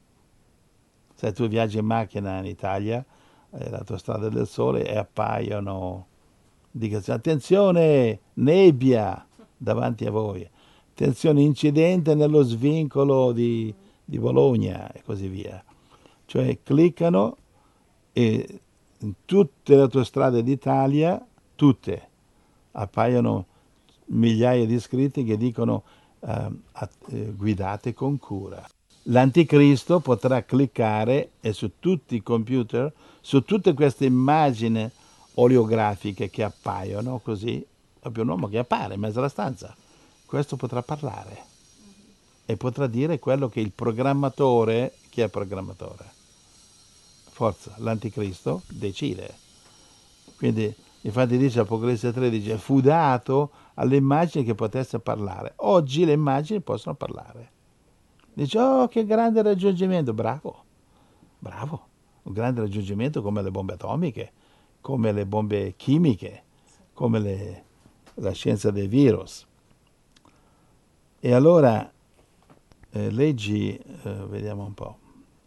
Se tu viaggi in macchina in Italia, eh, l'autostrada del sole, e appaiono, dicono, attenzione, nebbia davanti a voi, attenzione, incidente nello svincolo di, di Bologna e così via. Cioè cliccano e in tutte le autostrade d'Italia, tutte, appaiono migliaia di scritti che dicono eh, at- eh, guidate con cura. L'anticristo potrà cliccare e su tutti i computer, su tutte queste immagini oleografiche che appaiono così, proprio un uomo che appare in mezzo alla stanza, questo potrà parlare e potrà dire quello che il programmatore, chi è il programmatore? Forza, l'anticristo decide. Quindi infatti dice Apocalisse tredici, fu dato alle immagini che potesse parlare. Oggi le immagini possono parlare. Dice, oh che grande raggiungimento, bravo, bravo, un grande raggiungimento come le bombe atomiche, come le bombe chimiche, come le- la scienza dei virus. E allora eh, leggi, eh, vediamo un po'.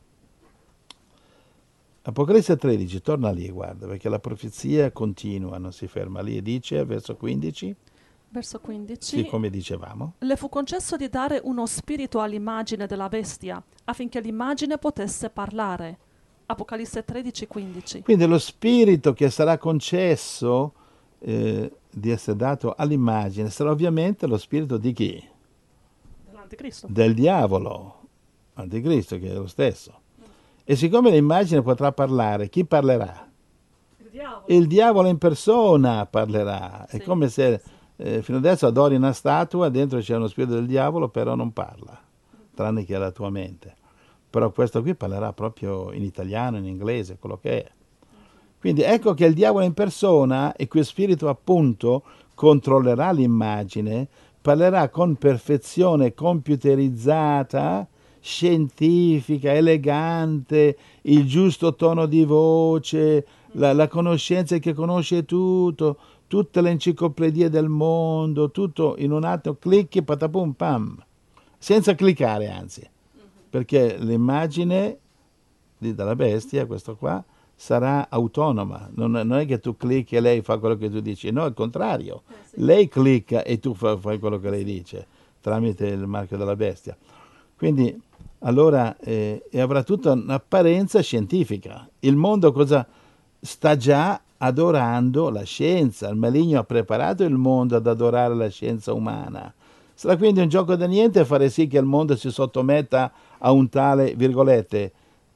Apocalisse tredici, torna lì, guarda, perché la profezia continua, non si ferma lì e dice, verso quindici, Verso sì, quindici. come dicevamo. Le fu concesso di dare uno spirito all'immagine della bestia, affinché l'immagine potesse parlare. Apocalisse tredici quindici. Quindi lo spirito che sarà concesso eh, di essere dato all'immagine sarà ovviamente lo spirito di chi? Dell'anticristo. Del diavolo, anticristo che è lo stesso. E siccome l'immagine potrà parlare, chi parlerà? Il diavolo. Il diavolo in persona parlerà. È Sì, come se sì. eh, fino adesso adori una statua, dentro c'è uno spirito del diavolo, però non parla, tranne che la tua mente. Però questo qui parlerà proprio in italiano, in inglese, quello che è. Quindi ecco che il diavolo in persona, e quel spirito appunto controllerà l'immagine, parlerà con perfezione computerizzata, scientifica, elegante, il giusto tono di voce, la, la conoscenza che conosce tutto, tutte le enciclopedie del mondo, tutto in un attimo, clicchi, patapum pam, senza cliccare anzi, perché l'immagine di- della bestia, questo qua, sarà autonoma, non, non è che tu clicchi e lei fa quello che tu dici, no, al contrario, Eh, sì. lei clicca e tu fa- fai quello che lei dice, tramite il marchio della bestia. Quindi, allora, eh, e avrà tutta un'apparenza scientifica. Il mondo cosa sta già adorando la scienza, il maligno ha preparato il mondo ad adorare la scienza umana. Sarà quindi un gioco da niente fare sì che il mondo si sottometta a un tale, virgolette,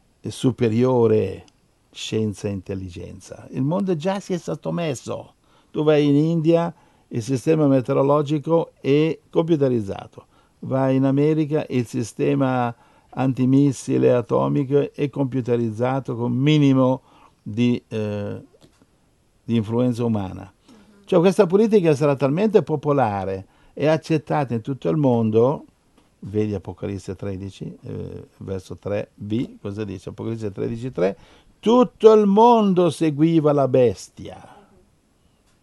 superiore scienza e intelligenza. Il mondo già si è sottomesso. Tu vai in India, il sistema meteorologico è computerizzato. Vai in America, il sistema antimissile atomico è computerizzato con minimo di, eh, di influenza umana. Cioè questa politica sarà talmente popolare e accettata in tutto il mondo, vedi Apocalisse tredici, eh, verso tre b, cosa dice? Apocalisse tredici tre, tutto il mondo seguiva la bestia.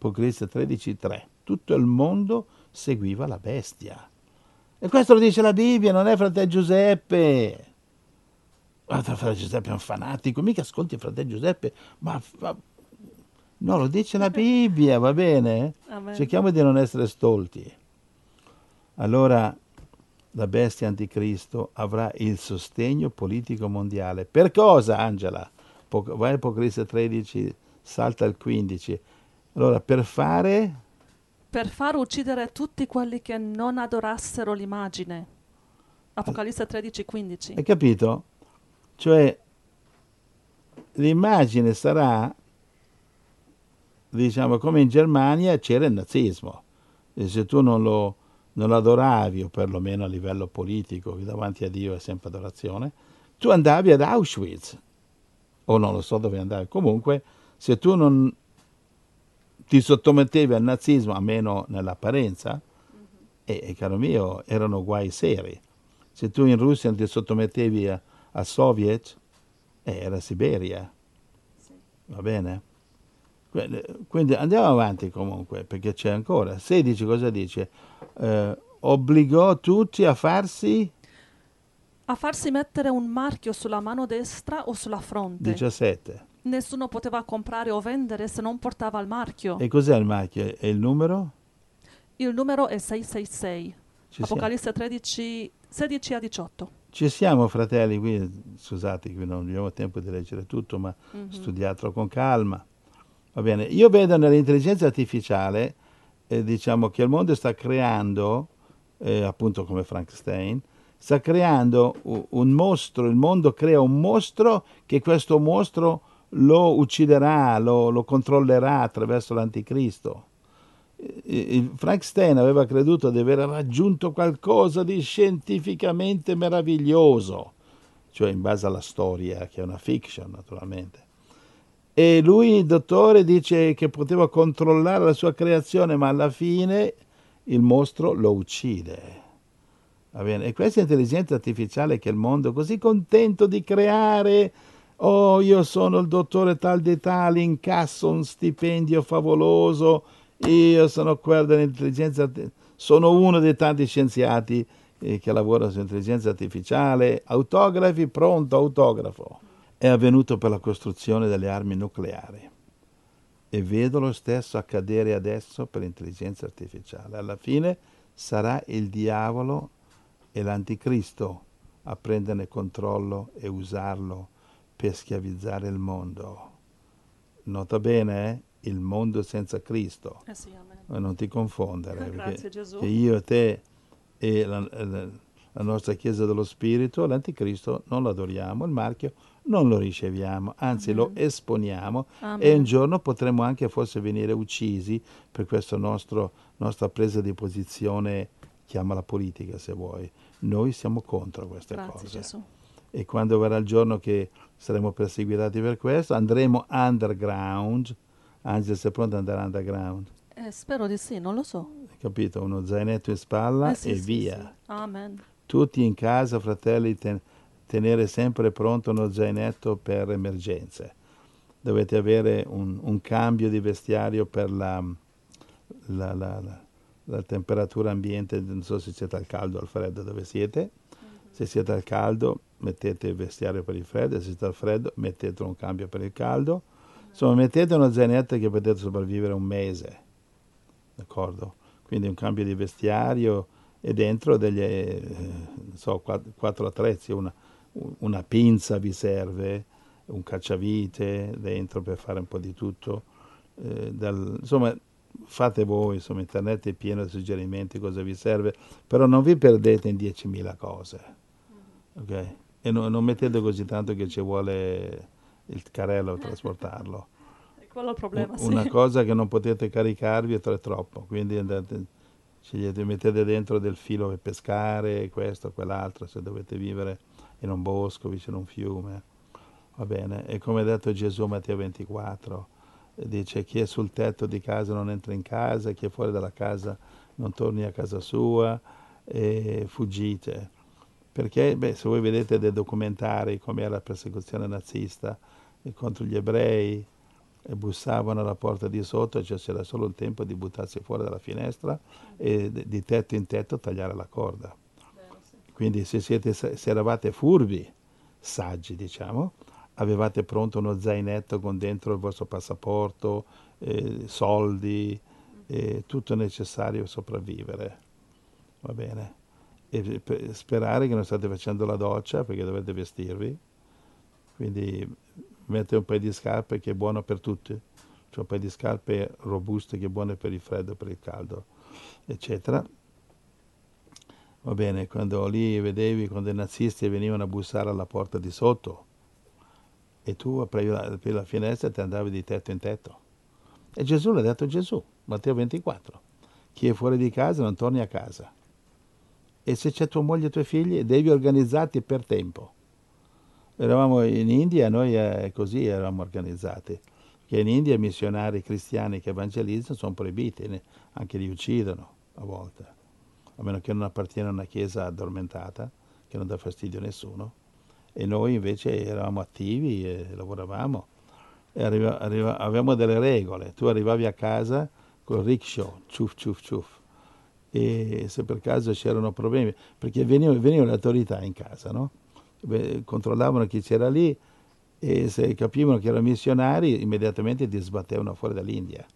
Apocalisse tredici tre. Tutto il mondo seguiva la bestia. E questo lo dice la Bibbia, non è fratello Giuseppe. Guarda, fratello Giuseppe è un fanatico, mica ascolti fratello Giuseppe, ma, ma... no, lo dice la Bibbia, va bene? Amen. Cerchiamo di non essere stolti. Allora la bestia anticristo avrà il sostegno politico mondiale. Per cosa, Angela? Vai a Apocalisse tredici, salta al quindici. Allora, per fare... Per far uccidere tutti quelli che non adorassero l'immagine. Apocalisse tredici quindici. Hai capito? Cioè, l'immagine sarà, diciamo, come in Germania c'era il nazismo. E se tu non lo, non lo adoravi, o perlomeno a livello politico, che davanti a Dio è sempre adorazione, tu andavi ad Auschwitz. O non lo so dove andavi. Comunque, se tu non ti sottomettevi al nazismo, almeno nell'apparenza, mm-hmm. e, e caro mio, erano guai seri. Se tu in Russia non ti sottomettevi a, a Soviet, eh, era Siberia. Sì. Va bene? Quindi, quindi andiamo avanti comunque, perché c'è ancora. sedici cosa dice? Eh, obbligò tutti a farsi... A farsi mettere un marchio sulla mano destra o sulla fronte. diciassette. Nessuno poteva comprare o vendere se non portava il marchio. E cos'è il marchio? E il numero? Il numero è sei sei sei. Ci Apocalisse tredici, sedici a diciotto. Ci siamo, fratelli, qui, scusate, qui non abbiamo tempo di leggere tutto, ma mm-hmm. studiatelo con calma. Va bene, io vedo nell'intelligenza artificiale, eh, diciamo che il mondo sta creando, eh, appunto come Frankenstein, sta creando un mostro, il mondo crea un mostro che questo mostro lo ucciderà, lo, lo controllerà attraverso l'anticristo. Il Frankenstein aveva creduto di aver raggiunto qualcosa di scientificamente meraviglioso, cioè in base alla storia, che è una fiction naturalmente. E lui, il dottore, dice che poteva controllare la sua creazione, ma alla fine il mostro lo uccide. Va bene? E questa intelligenza artificiale che il mondo è così contento di creare, oh, io sono il dottore tal di tal, incasso un stipendio favoloso, io sono quello dell'intelligenza, sono uno dei tanti scienziati eh, che lavorano sull'intelligenza artificiale, autografi, pronto, autografo. È avvenuto per la costruzione delle armi nucleari e vedo lo stesso accadere adesso per l'intelligenza artificiale. Alla fine sarà il diavolo e l'anticristo a prenderne controllo e usarlo per schiavizzare il mondo. Nota bene, eh? Il mondo senza Cristo. Eh sì, amen. Non ti confondere. Grazie, Gesù. Che io e te e la, la, la nostra Chiesa dello Spirito, l'anticristo non lo adoriamo, il marchio non lo riceviamo, anzi amen. Lo esponiamo. Amen. E un giorno potremo anche forse venire uccisi per questa nostra presa di posizione, chiamala politica se vuoi. Noi siamo contro queste Grazie, cose. Gesù. E quando verrà il giorno che saremo perseguitati per questo, andremo underground. Angela, sei pronta ad andare underground? Eh, spero di sì, non lo so. Hai capito? Uno zainetto in spalla eh sì, e sì, via. Sì. Amen. Tutti in casa, fratelli, ten- tenere sempre pronto uno zainetto per emergenze. Dovete avere un, un cambio di vestiario per la, la, la, la, la temperatura ambiente. Non so se siete al caldo o al freddo dove siete. Mm-hmm. Se siete al caldo, mettete il vestiario per il freddo. Se siete al freddo, mettete un cambio per il caldo. Insomma, mettete una zainetta che potete sopravvivere un mese, d'accordo? Quindi un cambio di vestiario e dentro degli, eh, non so, quattro, quattro attrezzi, una, una pinza vi serve, un cacciavite dentro per fare un po' di tutto. Eh, dal, insomma, fate voi, insomma, internet è pieno di suggerimenti, cosa vi serve, però non vi perdete in diecimila cose, ok? E no, non mettete così tanto che ci vuole il carrello a trasportarlo. È quello il problema, sì. Una cosa che non potete caricarvi è troppo, quindi andate, scegliete, mettete dentro del filo per pescare, questo, quell'altro, se dovete vivere in un bosco, vicino a un fiume, va bene. E come ha detto Gesù a Matteo ventiquattro, dice chi è sul tetto di casa non entra in casa, chi è fuori dalla casa non torni a casa sua, e fuggite. Perché, beh, se voi vedete dei documentari come era la persecuzione nazista contro gli ebrei, e bussavano alla porta di sotto, cioè c'era solo il tempo di buttarsi fuori dalla finestra e d- di tetto in tetto tagliare la corda. Vero, sì. Quindi se, siete, se eravate furbi, saggi diciamo, avevate pronto uno zainetto con dentro il vostro passaporto, eh, soldi, eh, tutto necessario per sopravvivere, va bene? E per sperare che non state facendo la doccia perché dovete vestirvi, quindi mette un paio di scarpe che è buono per tutti, cioè un paio di scarpe robuste che è buone per il freddo, per il caldo, eccetera. Va bene, quando lì vedevi quando i nazisti venivano a bussare alla porta di sotto e tu aprivi la, aprivi la finestra e ti andavi di tetto in tetto. E Gesù l'ha detto Gesù, Matteo ventiquattro. Chi è fuori di casa non torni a casa. E se c'è tua moglie e i tuoi figli, devi organizzarti per tempo. Eravamo in India, noi eh, così eravamo organizzati. Che in India i missionari cristiani che evangelizzano sono proibiti, ne- anche li uccidono a volte, a meno che non appartiene a una chiesa addormentata, che non dà fastidio a nessuno. E noi invece eravamo attivi e lavoravamo e arriva- arriva- avevamo delle regole. Tu arrivavi a casa col rickshaw, ciuf ciuf ciuf, e se per caso c'erano problemi, perché venivano, venivano le autorità in casa, no? Beh, controllavano chi c'era lì e se capivano che erano missionari immediatamente ti sbattevano fuori dall'India,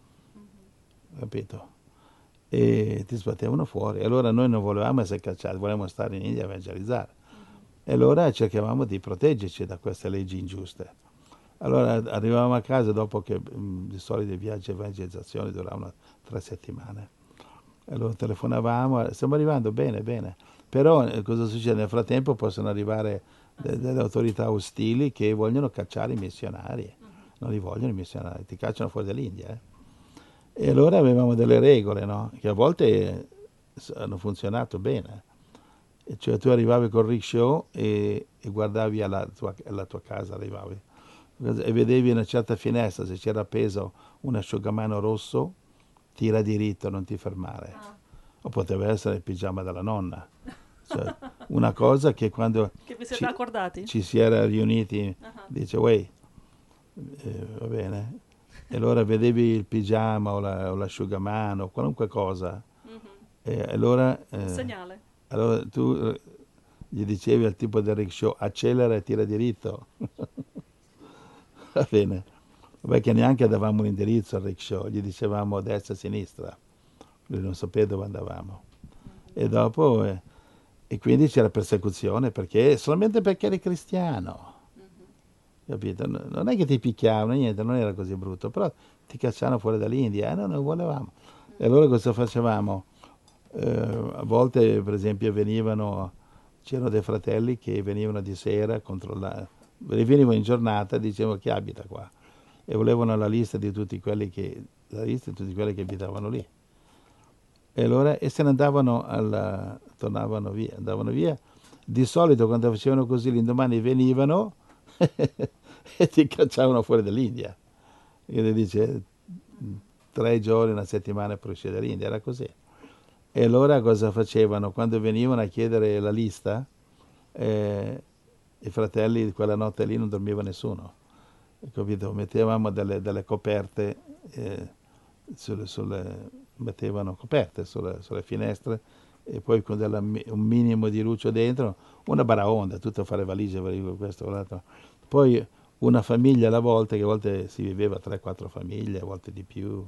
capito? E ti sbattevano fuori. Allora noi non volevamo essere cacciati, volevamo stare in India a evangelizzare. E allora cercavamo di proteggerci da queste leggi ingiuste. Allora arrivavamo a casa dopo che mh, di solito i viaggi di evangelizzazione duravano tre settimane. Allora telefonavamo, stiamo arrivando bene, bene. Però eh, cosa succede? Nel frattempo possono arrivare de- delle autorità ostili che vogliono cacciare i missionari. Non li vogliono i missionari, ti cacciano fuori dall'India. Eh. E allora avevamo delle regole, no? Che a volte eh, s- hanno funzionato bene. E cioè tu arrivavi col rickshaw e, e guardavi alla tua, alla tua casa, arrivavi e vedevi una certa finestra, se c'era appeso un asciugamano rosso, tira diritto, non ti fermare. Ah, O poteva essere il pigiama della nonna. Cioè, una cosa che quando che vi siete ci, accordati? ci si era riuniti, Ah, dice, uè, eh, va bene. E allora vedevi il pigiama o, la- o l'asciugamano, qualunque cosa. mhm. E allora, Un eh, segnale. allora tu eh, gli dicevi al tipo del rickshaw, accelera e tira diritto. Va bene. Vabbè che neanche davamo un indirizzo al rickshaw, gli dicevamo destra e sinistra, lui non sapeva dove andavamo. E dopo, eh, e quindi c'era persecuzione perché, solamente perché eri cristiano, capito? No- Non è che ti picchiavano, niente, non era così brutto, però ti cacciavano fuori dall'India e noi non volevamo. E allora cosa facevamo? Eh, a volte, per esempio, venivano, c'erano dei fratelli che venivano di sera a controllare, venivano in giornata e dicevano chi abita qua e volevano la lista di tutti quelli che, la lista di tutti quelli che abitavano lì. E allora e se ne andavano alla, tornavano via, andavano via. Di solito quando facevano così l'indomani venivano e ti cacciavano fuori dall'India. E le dice tre giorni, una settimana per uscire dall'India, era così. E allora cosa facevano? Quando venivano a chiedere la lista, eh, i fratelli quella notte lì non dormiva nessuno, capito? Mettevamo delle, delle coperte, eh, sulle, sulle- mettevano coperte sulle, sulle finestre e poi con della- un minimo di luce dentro, una baraonda, tutto a fare valigie, questo, quell'altro. Poi una famiglia alla volta, che a volte si viveva tre quattro famiglie, a volte di più,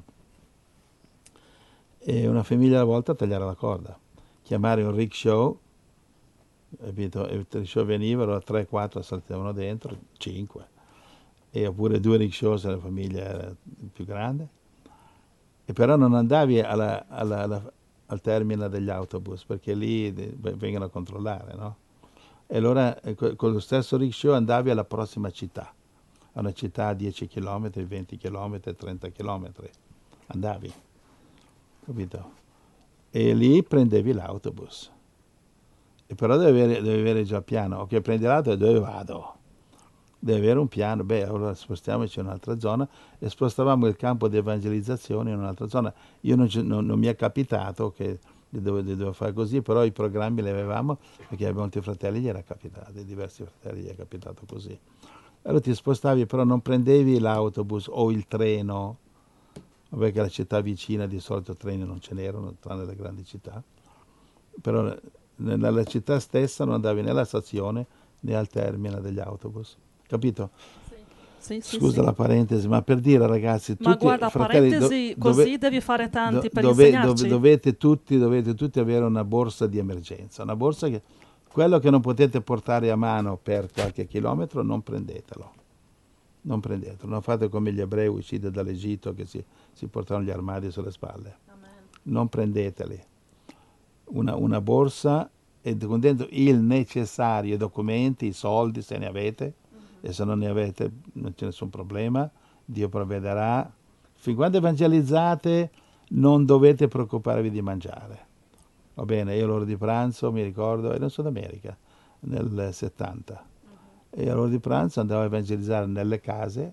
e una famiglia alla volta a tagliare la corda, chiamare un rickshaw, capito? E il rickshaw veniva, allora tre quattro saltavano dentro, cinque, e oppure due rickshaw se la famiglia era più grande, e però non andavi alla- alla- alla- al termine degli autobus perché lì de- vengono a controllare, no? E allora eh, co- con lo stesso rickshaw andavi alla prossima città, a una città a dieci chilometri, venti chilometri, trenta chilometri, andavi, capito? E lì prendevi l'autobus. E però devi avere, devi avere già il piano. Ok, prendi l'autobus, dove vado? Devi avere un piano. Beh, allora spostiamoci in un'altra zona e spostavamo il campo di evangelizzazione in un'altra zona. Io non, ci- non- non mi è capitato che di dover, di dover fare così, però i programmi li avevamo perché a molti fratelli gli era capitato, a diversi fratelli gli è capitato così. Allora ti spostavi, però non prendevi l'autobus o il treno, perché la città vicina di solito treni non ce n'erano, tranne le grandi città, però nella città stessa non andavi né alla stazione né al termine degli autobus, capito? Sì, sì, Scusa sì. la parentesi, ma per dire ragazzi, Ma tutti guarda, fratelli, do- parentesi, dove, così devi fare do- tanti per dove- dove- insegnarci. dovete, tutti, dovete tutti avere una borsa di emergenza, una borsa che quello che non potete portare a mano per qualche chilometro non prendetelo, non prendetelo, non fate come gli ebrei usciti dall'Egitto che si, si portavano gli armadi sulle spalle, Amen. non prendeteli, una, una borsa e con dentro il necessario, i documenti, i soldi se ne avete, e se non ne avete non c'è nessun problema, Dio provvederà. Fin quando evangelizzate non dovete preoccuparvi di mangiare. Va bene, io all'ora di pranzo mi ricordo, ero in Sud America nel settanta, e all'ora di pranzo andavo a evangelizzare nelle case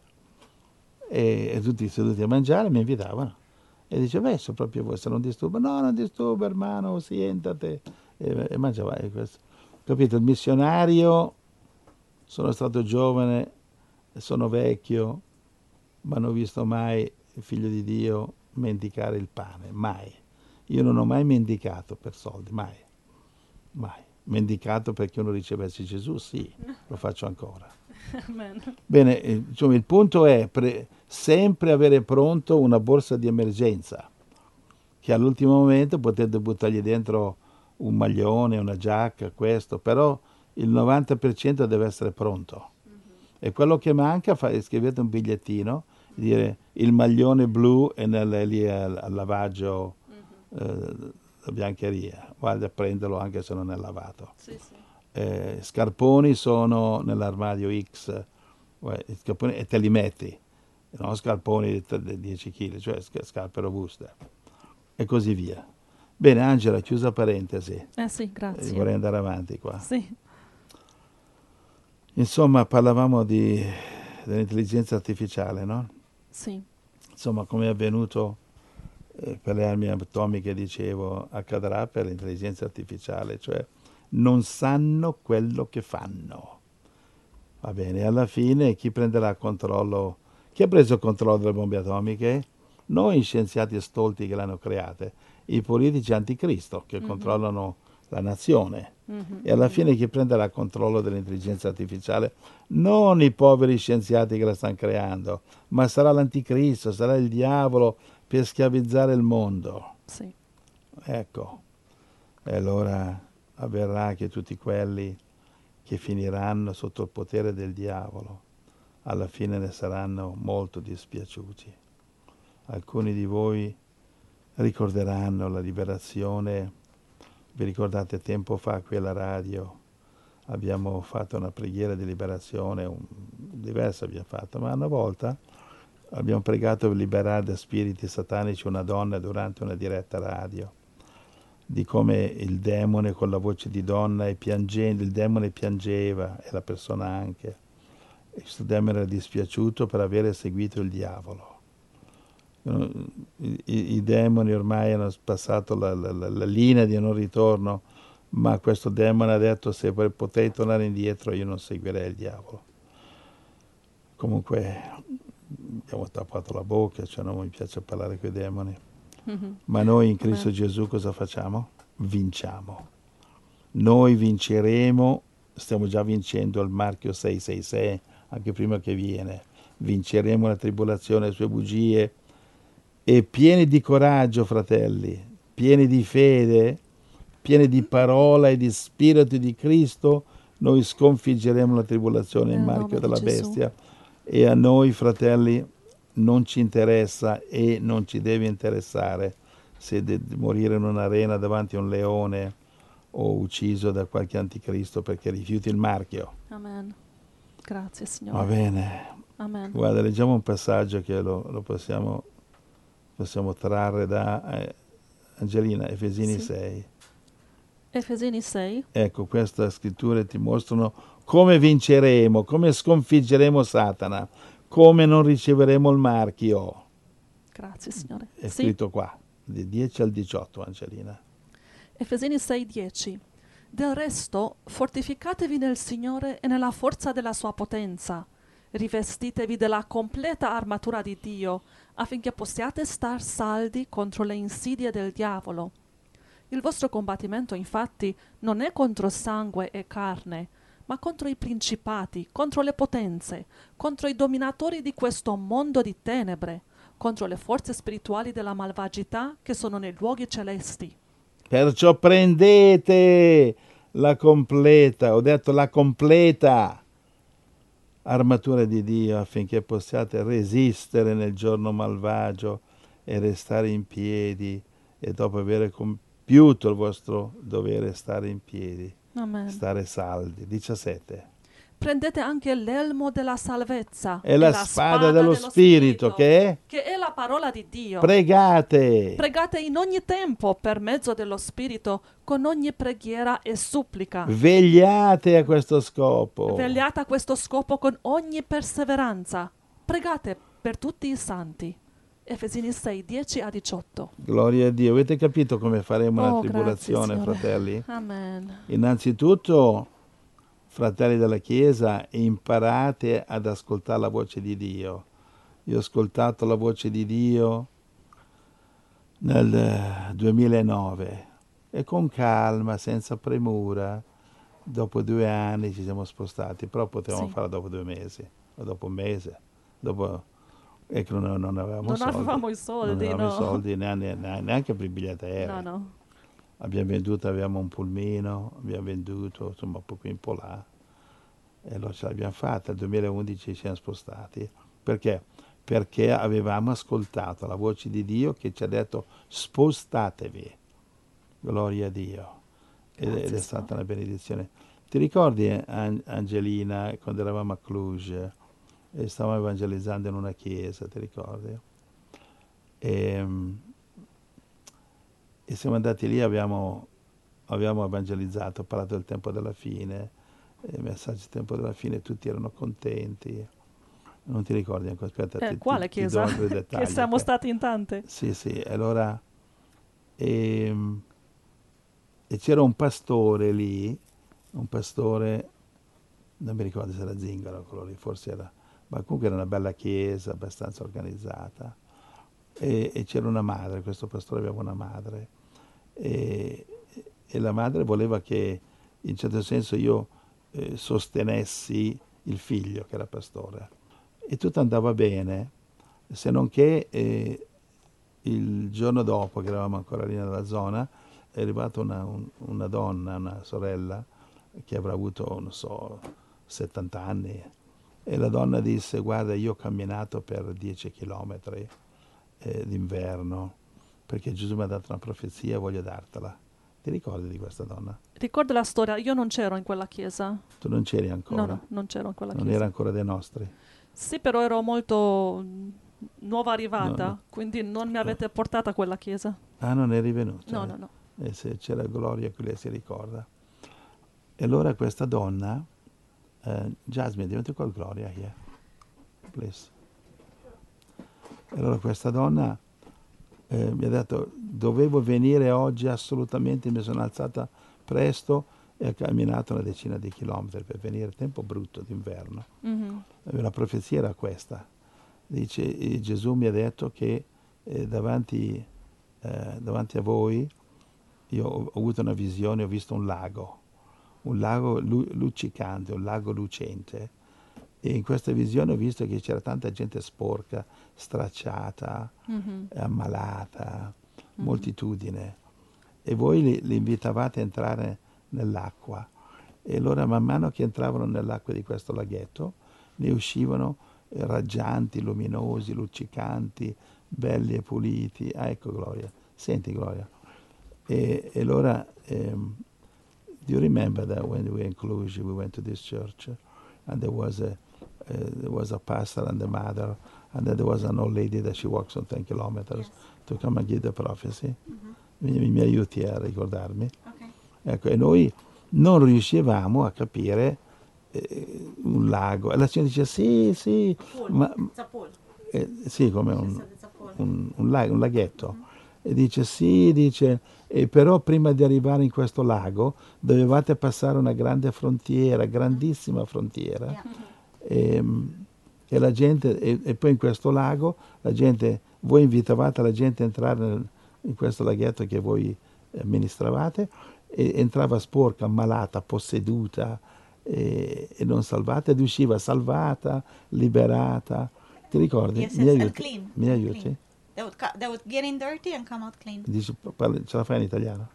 e, e tutti seduti a mangiare mi invitavano. E dice, beh, sono proprio voi, se non disturba. No, non disturba, hermano, sientate. E, e mangiava e questo. Capito? Il missionario, sono stato giovane, sono vecchio, ma non ho visto mai il figlio di Dio mendicare il pane, mai. Io non ho mai mendicato per soldi, mai, mai. Mendicato perché uno ricevesse Gesù, sì, lo faccio ancora. Amen. Bene, eh, insomma, il punto è pre- sempre avere pronto una borsa di emergenza, che all'ultimo momento potete buttargli dentro un maglione, una giacca, questo, però il novanta per cento deve essere pronto. E quello che manca, fa, scrivete un bigliettino, dire il maglione blu è nel, lì al, al lavaggio, eh, la biancheria, guarda a prenderlo anche se non è lavato. Sì, sì. Eh, scarponi sono nell'armadio X, eh, scarponi, e te li metti, non scarponi di dieci chili, cioè scarpe robuste, e così via. Bene, Angela, chiusa parentesi, Eh sì, eh, grazie. vorrei andare avanti qua. Sì, Insomma, parlavamo di, dell'intelligenza artificiale, no? sì, Insomma, come è avvenuto eh, per le armi atomiche, dicevo, accadrà per l'intelligenza artificiale, cioè non sanno quello che fanno. Va bene, alla fine chi prenderà controllo? Chi ha preso il controllo delle bombe atomiche? Non gli scienziati stolti che le hanno create, i politici anticristo che Mhm. controllano la nazione. Mhm, E alla mhm. fine chi prenderà il controllo dell'intelligenza artificiale? Non i poveri scienziati che la stanno creando, ma sarà l'anticristo, sarà il diavolo per schiavizzare il mondo. Sì, Ecco, e allora avverrà che tutti quelli che finiranno sotto il potere del diavolo, alla fine ne saranno molto dispiaciuti. Alcuni di voi ricorderanno la liberazione. Vi ricordate tempo fa qui alla radio abbiamo fatto una preghiera di liberazione, un, diversa abbiamo fatto, ma una volta abbiamo pregato per liberare da spiriti satanici una donna durante una diretta radio, di come il demone con la voce di donna e piangendo, il demone piangeva e la persona anche, e questo demone era dispiaciuto per avere seguito il diavolo. I, i, i demoni ormai hanno passato la, la, la, la linea di non ritorno, ma questo demone ha detto se potei tornare indietro io non seguirei il diavolo. Comunque abbiamo tappato la bocca, cioè non mi piace parlare con i demoni. Mhm. Ma noi in Cristo Amen. Gesù cosa facciamo? Vinciamo. Noi vinceremo, stiamo già vincendo il marchio sei sei sei, anche prima che viene. Vinceremo la tribolazione, le sue bugie, e pieni di coraggio, fratelli, pieni di fede, pieni di parola e di spirito di Cristo, noi sconfiggeremo la tribolazione, il Nel marchio nome di della Gesù. bestia. E a noi, fratelli, non ci interessa e non ci deve interessare se di morire in un'arena davanti a un leone o ucciso da qualche anticristo perché rifiuti il marchio. Amen. Grazie, Va Signore. bene. Amen. Guarda, leggiamo un passaggio che lo, lo possiamo, possiamo trarre da eh, Angelina, Efesini Sì. sei. Efesini sei. Ecco, queste scritture ti mostrano come vinceremo, come sconfiggeremo Satana, come non riceveremo il marchio. Grazie, Signore. È Sì. scritto qua, di dieci al diciotto, Angelina. Efesini sei dieci. Del resto, fortificatevi nel Signore e nella forza della sua potenza. Rivestitevi della completa armatura di Dio, affinché possiate star saldi contro le insidie del diavolo. Il vostro combattimento, infatti, non è contro sangue e carne, ma contro i principati, contro le potenze, contro i dominatori di questo mondo di tenebre, contro le forze spirituali della malvagità che sono nei luoghi celesti. Perciò prendete la completa, ho detto la completa armatura di Dio affinché possiate resistere nel giorno malvagio e restare in piedi, e dopo aver compiuto il vostro dovere stare in piedi, Amen. stare saldi. diciassette. Prendete anche l'elmo della salvezza E la spada dello Spirito, che è? che è la parola di Dio. Pregate. Pregate in ogni tempo per mezzo dello Spirito, con ogni preghiera e supplica. Vegliate a questo scopo. Vegliate a questo scopo con ogni perseveranza. Pregate per tutti i santi. Efesini sei, dieci a diciotto. Gloria a Dio. Avete capito come faremo Oh, la tribolazione, grazie, Signore. fratelli? Amen. Innanzitutto, fratelli della Chiesa, imparate ad ascoltare la voce di Dio. Io ho ascoltato la voce di Dio nel duemilanove e con calma, senza premura, dopo due anni ci siamo spostati, però potevamo Sì. farlo dopo due mesi, o dopo un mese, dopo... E che non, non avevamo Non soldi. avevamo i soldi, non avevamo no. i soldi neanche, neanche per il biglietto aereo. No, no. Abbiamo venduto, avevamo un pulmino, abbiamo venduto, insomma, un po' qui un po' là. E allora ce l'abbiamo fatta. Nel duemilaundici ci siamo spostati. Perché? Perché avevamo ascoltato la voce di Dio che ci ha detto spostatevi. Gloria a Dio. Ed, Grazie, ed è Signore. stata una benedizione. Ti ricordi, An- Angelina, quando eravamo a Cluj e stavamo evangelizzando in una chiesa, ti ricordi? E, e siamo andati lì, abbiamo, abbiamo evangelizzato, parlato del tempo della fine, il messaggio del tempo della fine, tutti erano contenti. Non ti ricordi ancora? Aspetta, Eh, ti, quale ti, ti do chiesa? altri dettagli. Che siamo ok? stati in tante. Sì, sì, allora e, e c'era un pastore lì, un pastore, non mi ricordo se era Zingaro, quello lì, forse era, ma comunque era una bella chiesa, abbastanza organizzata. E, e c'era una madre, questo pastore aveva una madre, e, e la madre voleva che, in certo senso, io eh, sostenessi il figlio, che era pastore. E tutto andava bene, se non che eh, il giorno dopo, che eravamo ancora lì nella zona, è arrivata una, un, una donna, una sorella, che avrà avuto, non so, settanta anni, e la donna disse: guarda, io ho camminato per dieci chilometri eh, d'inverno, perché Gesù mi ha dato una profezia, voglio dartela. Ti ricordi di questa donna? Ricordo la storia, io non c'ero in quella chiesa. Tu non c'eri ancora? No, no, non c'ero in quella Non chiesa. era ancora dei nostri? Sì, però ero molto mm, nuova arrivata, No, no. quindi non mi avete portata a quella chiesa. Ah, non eri venuta? No, no, no. E se c'era Gloria, qui lei si ricorda. E allora questa donna, uh, Jasmine, diventa col Gloria here, please. E allora questa donna eh, mi ha detto: dovevo venire oggi assolutamente, mi sono alzata presto e ho camminato una decina di chilometri per venire, tempo brutto d'inverno. Mm-hmm. La profezia era questa. Dice, Gesù mi ha detto che eh, davanti, eh, davanti a voi io ho, ho avuto una visione, ho visto un lago, un lago lu- luccicante, un lago lucente, e in questa visione ho visto che c'era tanta gente sporca, stracciata, Mm-hmm. ammalata, Mm-hmm. moltitudine, e voi li, li invitavate a entrare nell'acqua, e allora man mano che entravano nell'acqua di questo laghetto ne uscivano eh, raggianti, luminosi, luccicanti, belli e puliti. Ah, ecco Gloria, senti Gloria. E, e allora, um, do you remember that when we were in Cluj, we went to this church, and there was a uh, there was a pastor and the mother, and then there was an old lady that she walks on ten kilometers Yes. to come and give the prophecy. Mm-hmm. Mi, mi aiuti a ricordarmi? Okay. Ecco, e noi non riuscivamo a capire eh, un lago. E la signora dice: sì, sì, Pool. ma, It's a pool. eh, sì, come She un, said it's a pool. un, un, lag- un laghetto. E dice: sì, dice, e però prima di arrivare in questo lago dovevate passare una grande frontiera, grandissima frontiera. Yeah. E, e la gente, e, e poi in questo lago, la gente, voi invitavate la gente a entrare nel, in questo laghetto che voi amministravate, e entrava sporca, malata, posseduta e, e non salvata, ed usciva salvata, liberata. Ti ricordi? Yes, Mi yes, and aiuti? clean. Mi and aiuti? clean. They would, co- they would get in dirty and come out clean. Dici, parli- ce la fai in italiano?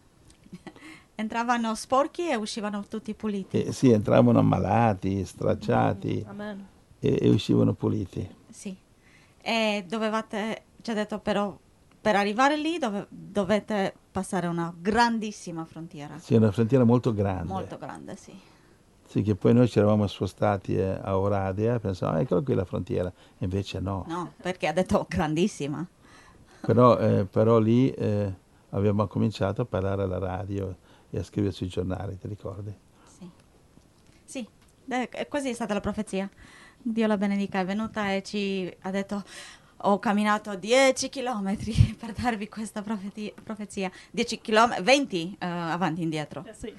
Entravano sporchi e uscivano tutti puliti. Eh, sì, entravano ammalati, stracciati Amen. e, e uscivano puliti. Sì. E dovevate, ci ha detto però, per arrivare lì dove, dovete passare una grandissima frontiera. Sì, è una frontiera molto grande. Molto grande, sì. Sì, che poi noi ci eravamo spostati eh, a Oradea, pensavamo, ecco qui la frontiera, invece no. No, perché ha detto grandissima. Però, eh, però lì eh, abbiamo cominciato a parlare alla radio e a scrivere sui giornali, ti ricordi? Sì. Sì, eh, così è stata la profezia. Dio la benedica, è venuta e ci ha detto: ho camminato dieci chilometri per darvi questa profeti- profezia. dieci chilometri, venti eh, avanti e indietro. Eh sì.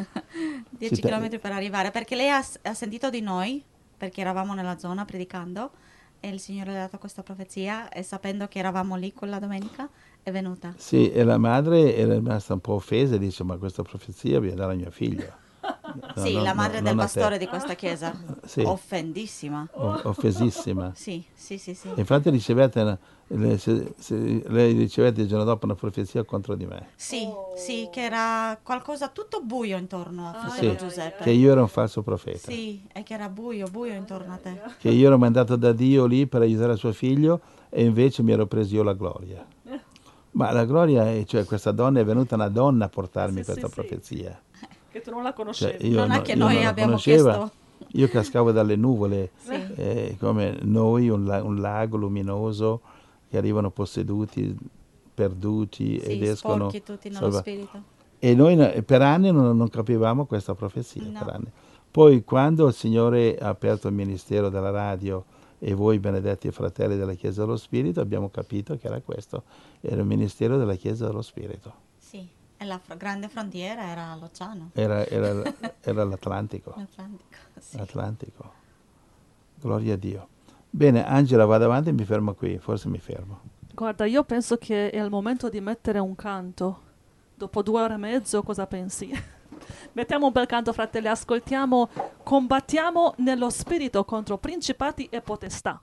dieci Sì, te- chilometri per arrivare, perché lei ha, ha sentito di noi, perché eravamo nella zona predicando, e il Signore le ha dato questa profezia, e sapendo che eravamo lì quella domenica, è venuta. Sì, e la madre era rimasta un po' offesa e dice, ma questa profezia viene dalla mia figlia. No, Sì, no, la no, madre non del a te. pastore di questa chiesa, Sì. offendissima. O- offesissima. Sì, sì, sì, sì. E infatti ricevette, una- le- se- se- lei ricevette il giorno dopo una profezia contro di me, Sì, sì, che era qualcosa tutto buio intorno a Ah, fratello sì, Giuseppe. che io ero un falso profeta, Sì, e che era buio, buio intorno a te. che io ero mandato da Dio lì per aiutare suo figlio e invece mi ero preso io la gloria. Ma la gloria è, cioè questa donna è venuta una donna a portarmi Sì, sì, questa sì. profezia. Che tu non la Cioè, conoscevi. io Non è no- che io noi non la abbiamo conosceva, chiesto. io cascavo dalle nuvole, Sì. eh, come noi, un, la- un lago luminoso, che arrivano posseduti, perduti Sì, ed escono sporchi tutti nello salva- spirito. E noi no- per anni non, non capivamo questa profezia, No. per anni. Poi quando il Signore ha aperto il ministero della radio e voi benedetti fratelli della Chiesa dello Spirito, abbiamo capito che era questo, era il ministero della Chiesa dello Spirito, Sì, e la fr- grande frontiera era l'oceano, era, era- era l'Atlantico, l'Atlantico. Sì. l'Atlantico. Gloria a Dio. Bene, Angela, vado avanti e mi fermo qui, forse mi fermo. Guarda, io penso che è il momento di mettere un canto. Dopo due ore e mezzo, cosa pensi? Mettiamo un bel canto, fratelli, ascoltiamo. Combattiamo nello spirito contro principati e potestà.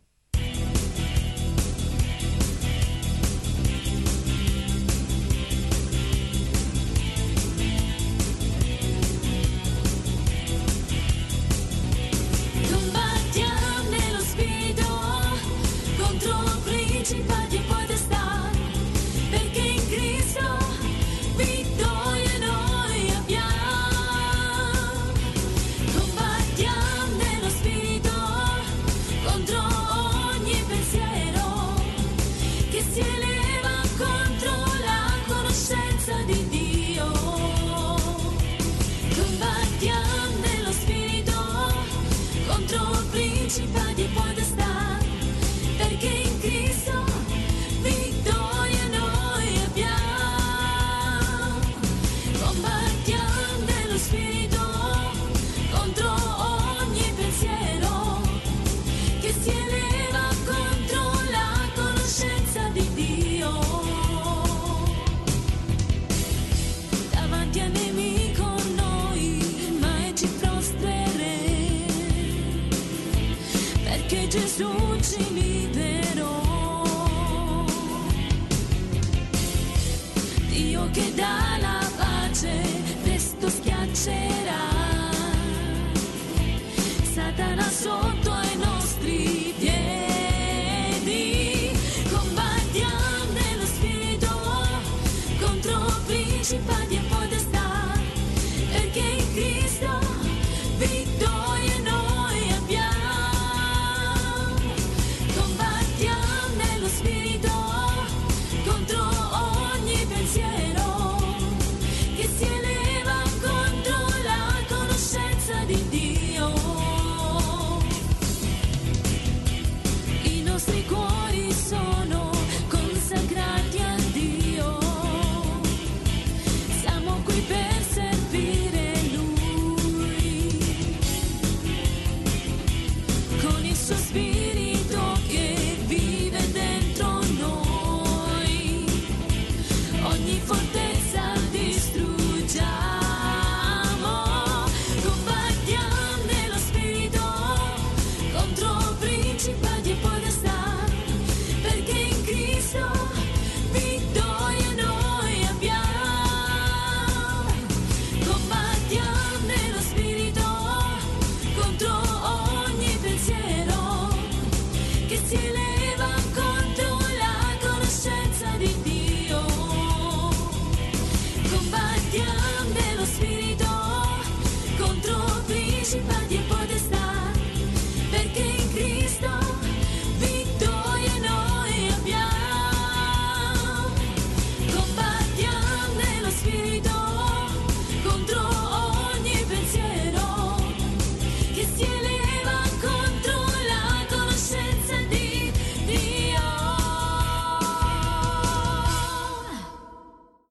Combattiamo nello spirito contro principati e potestà, perché in Cristo vittoria noi abbiamo. Combattiamo nello spirito contro ogni pensiero che si eleva contro la conoscenza di Dio. Combattiamo nello spirito contro principati e potestà,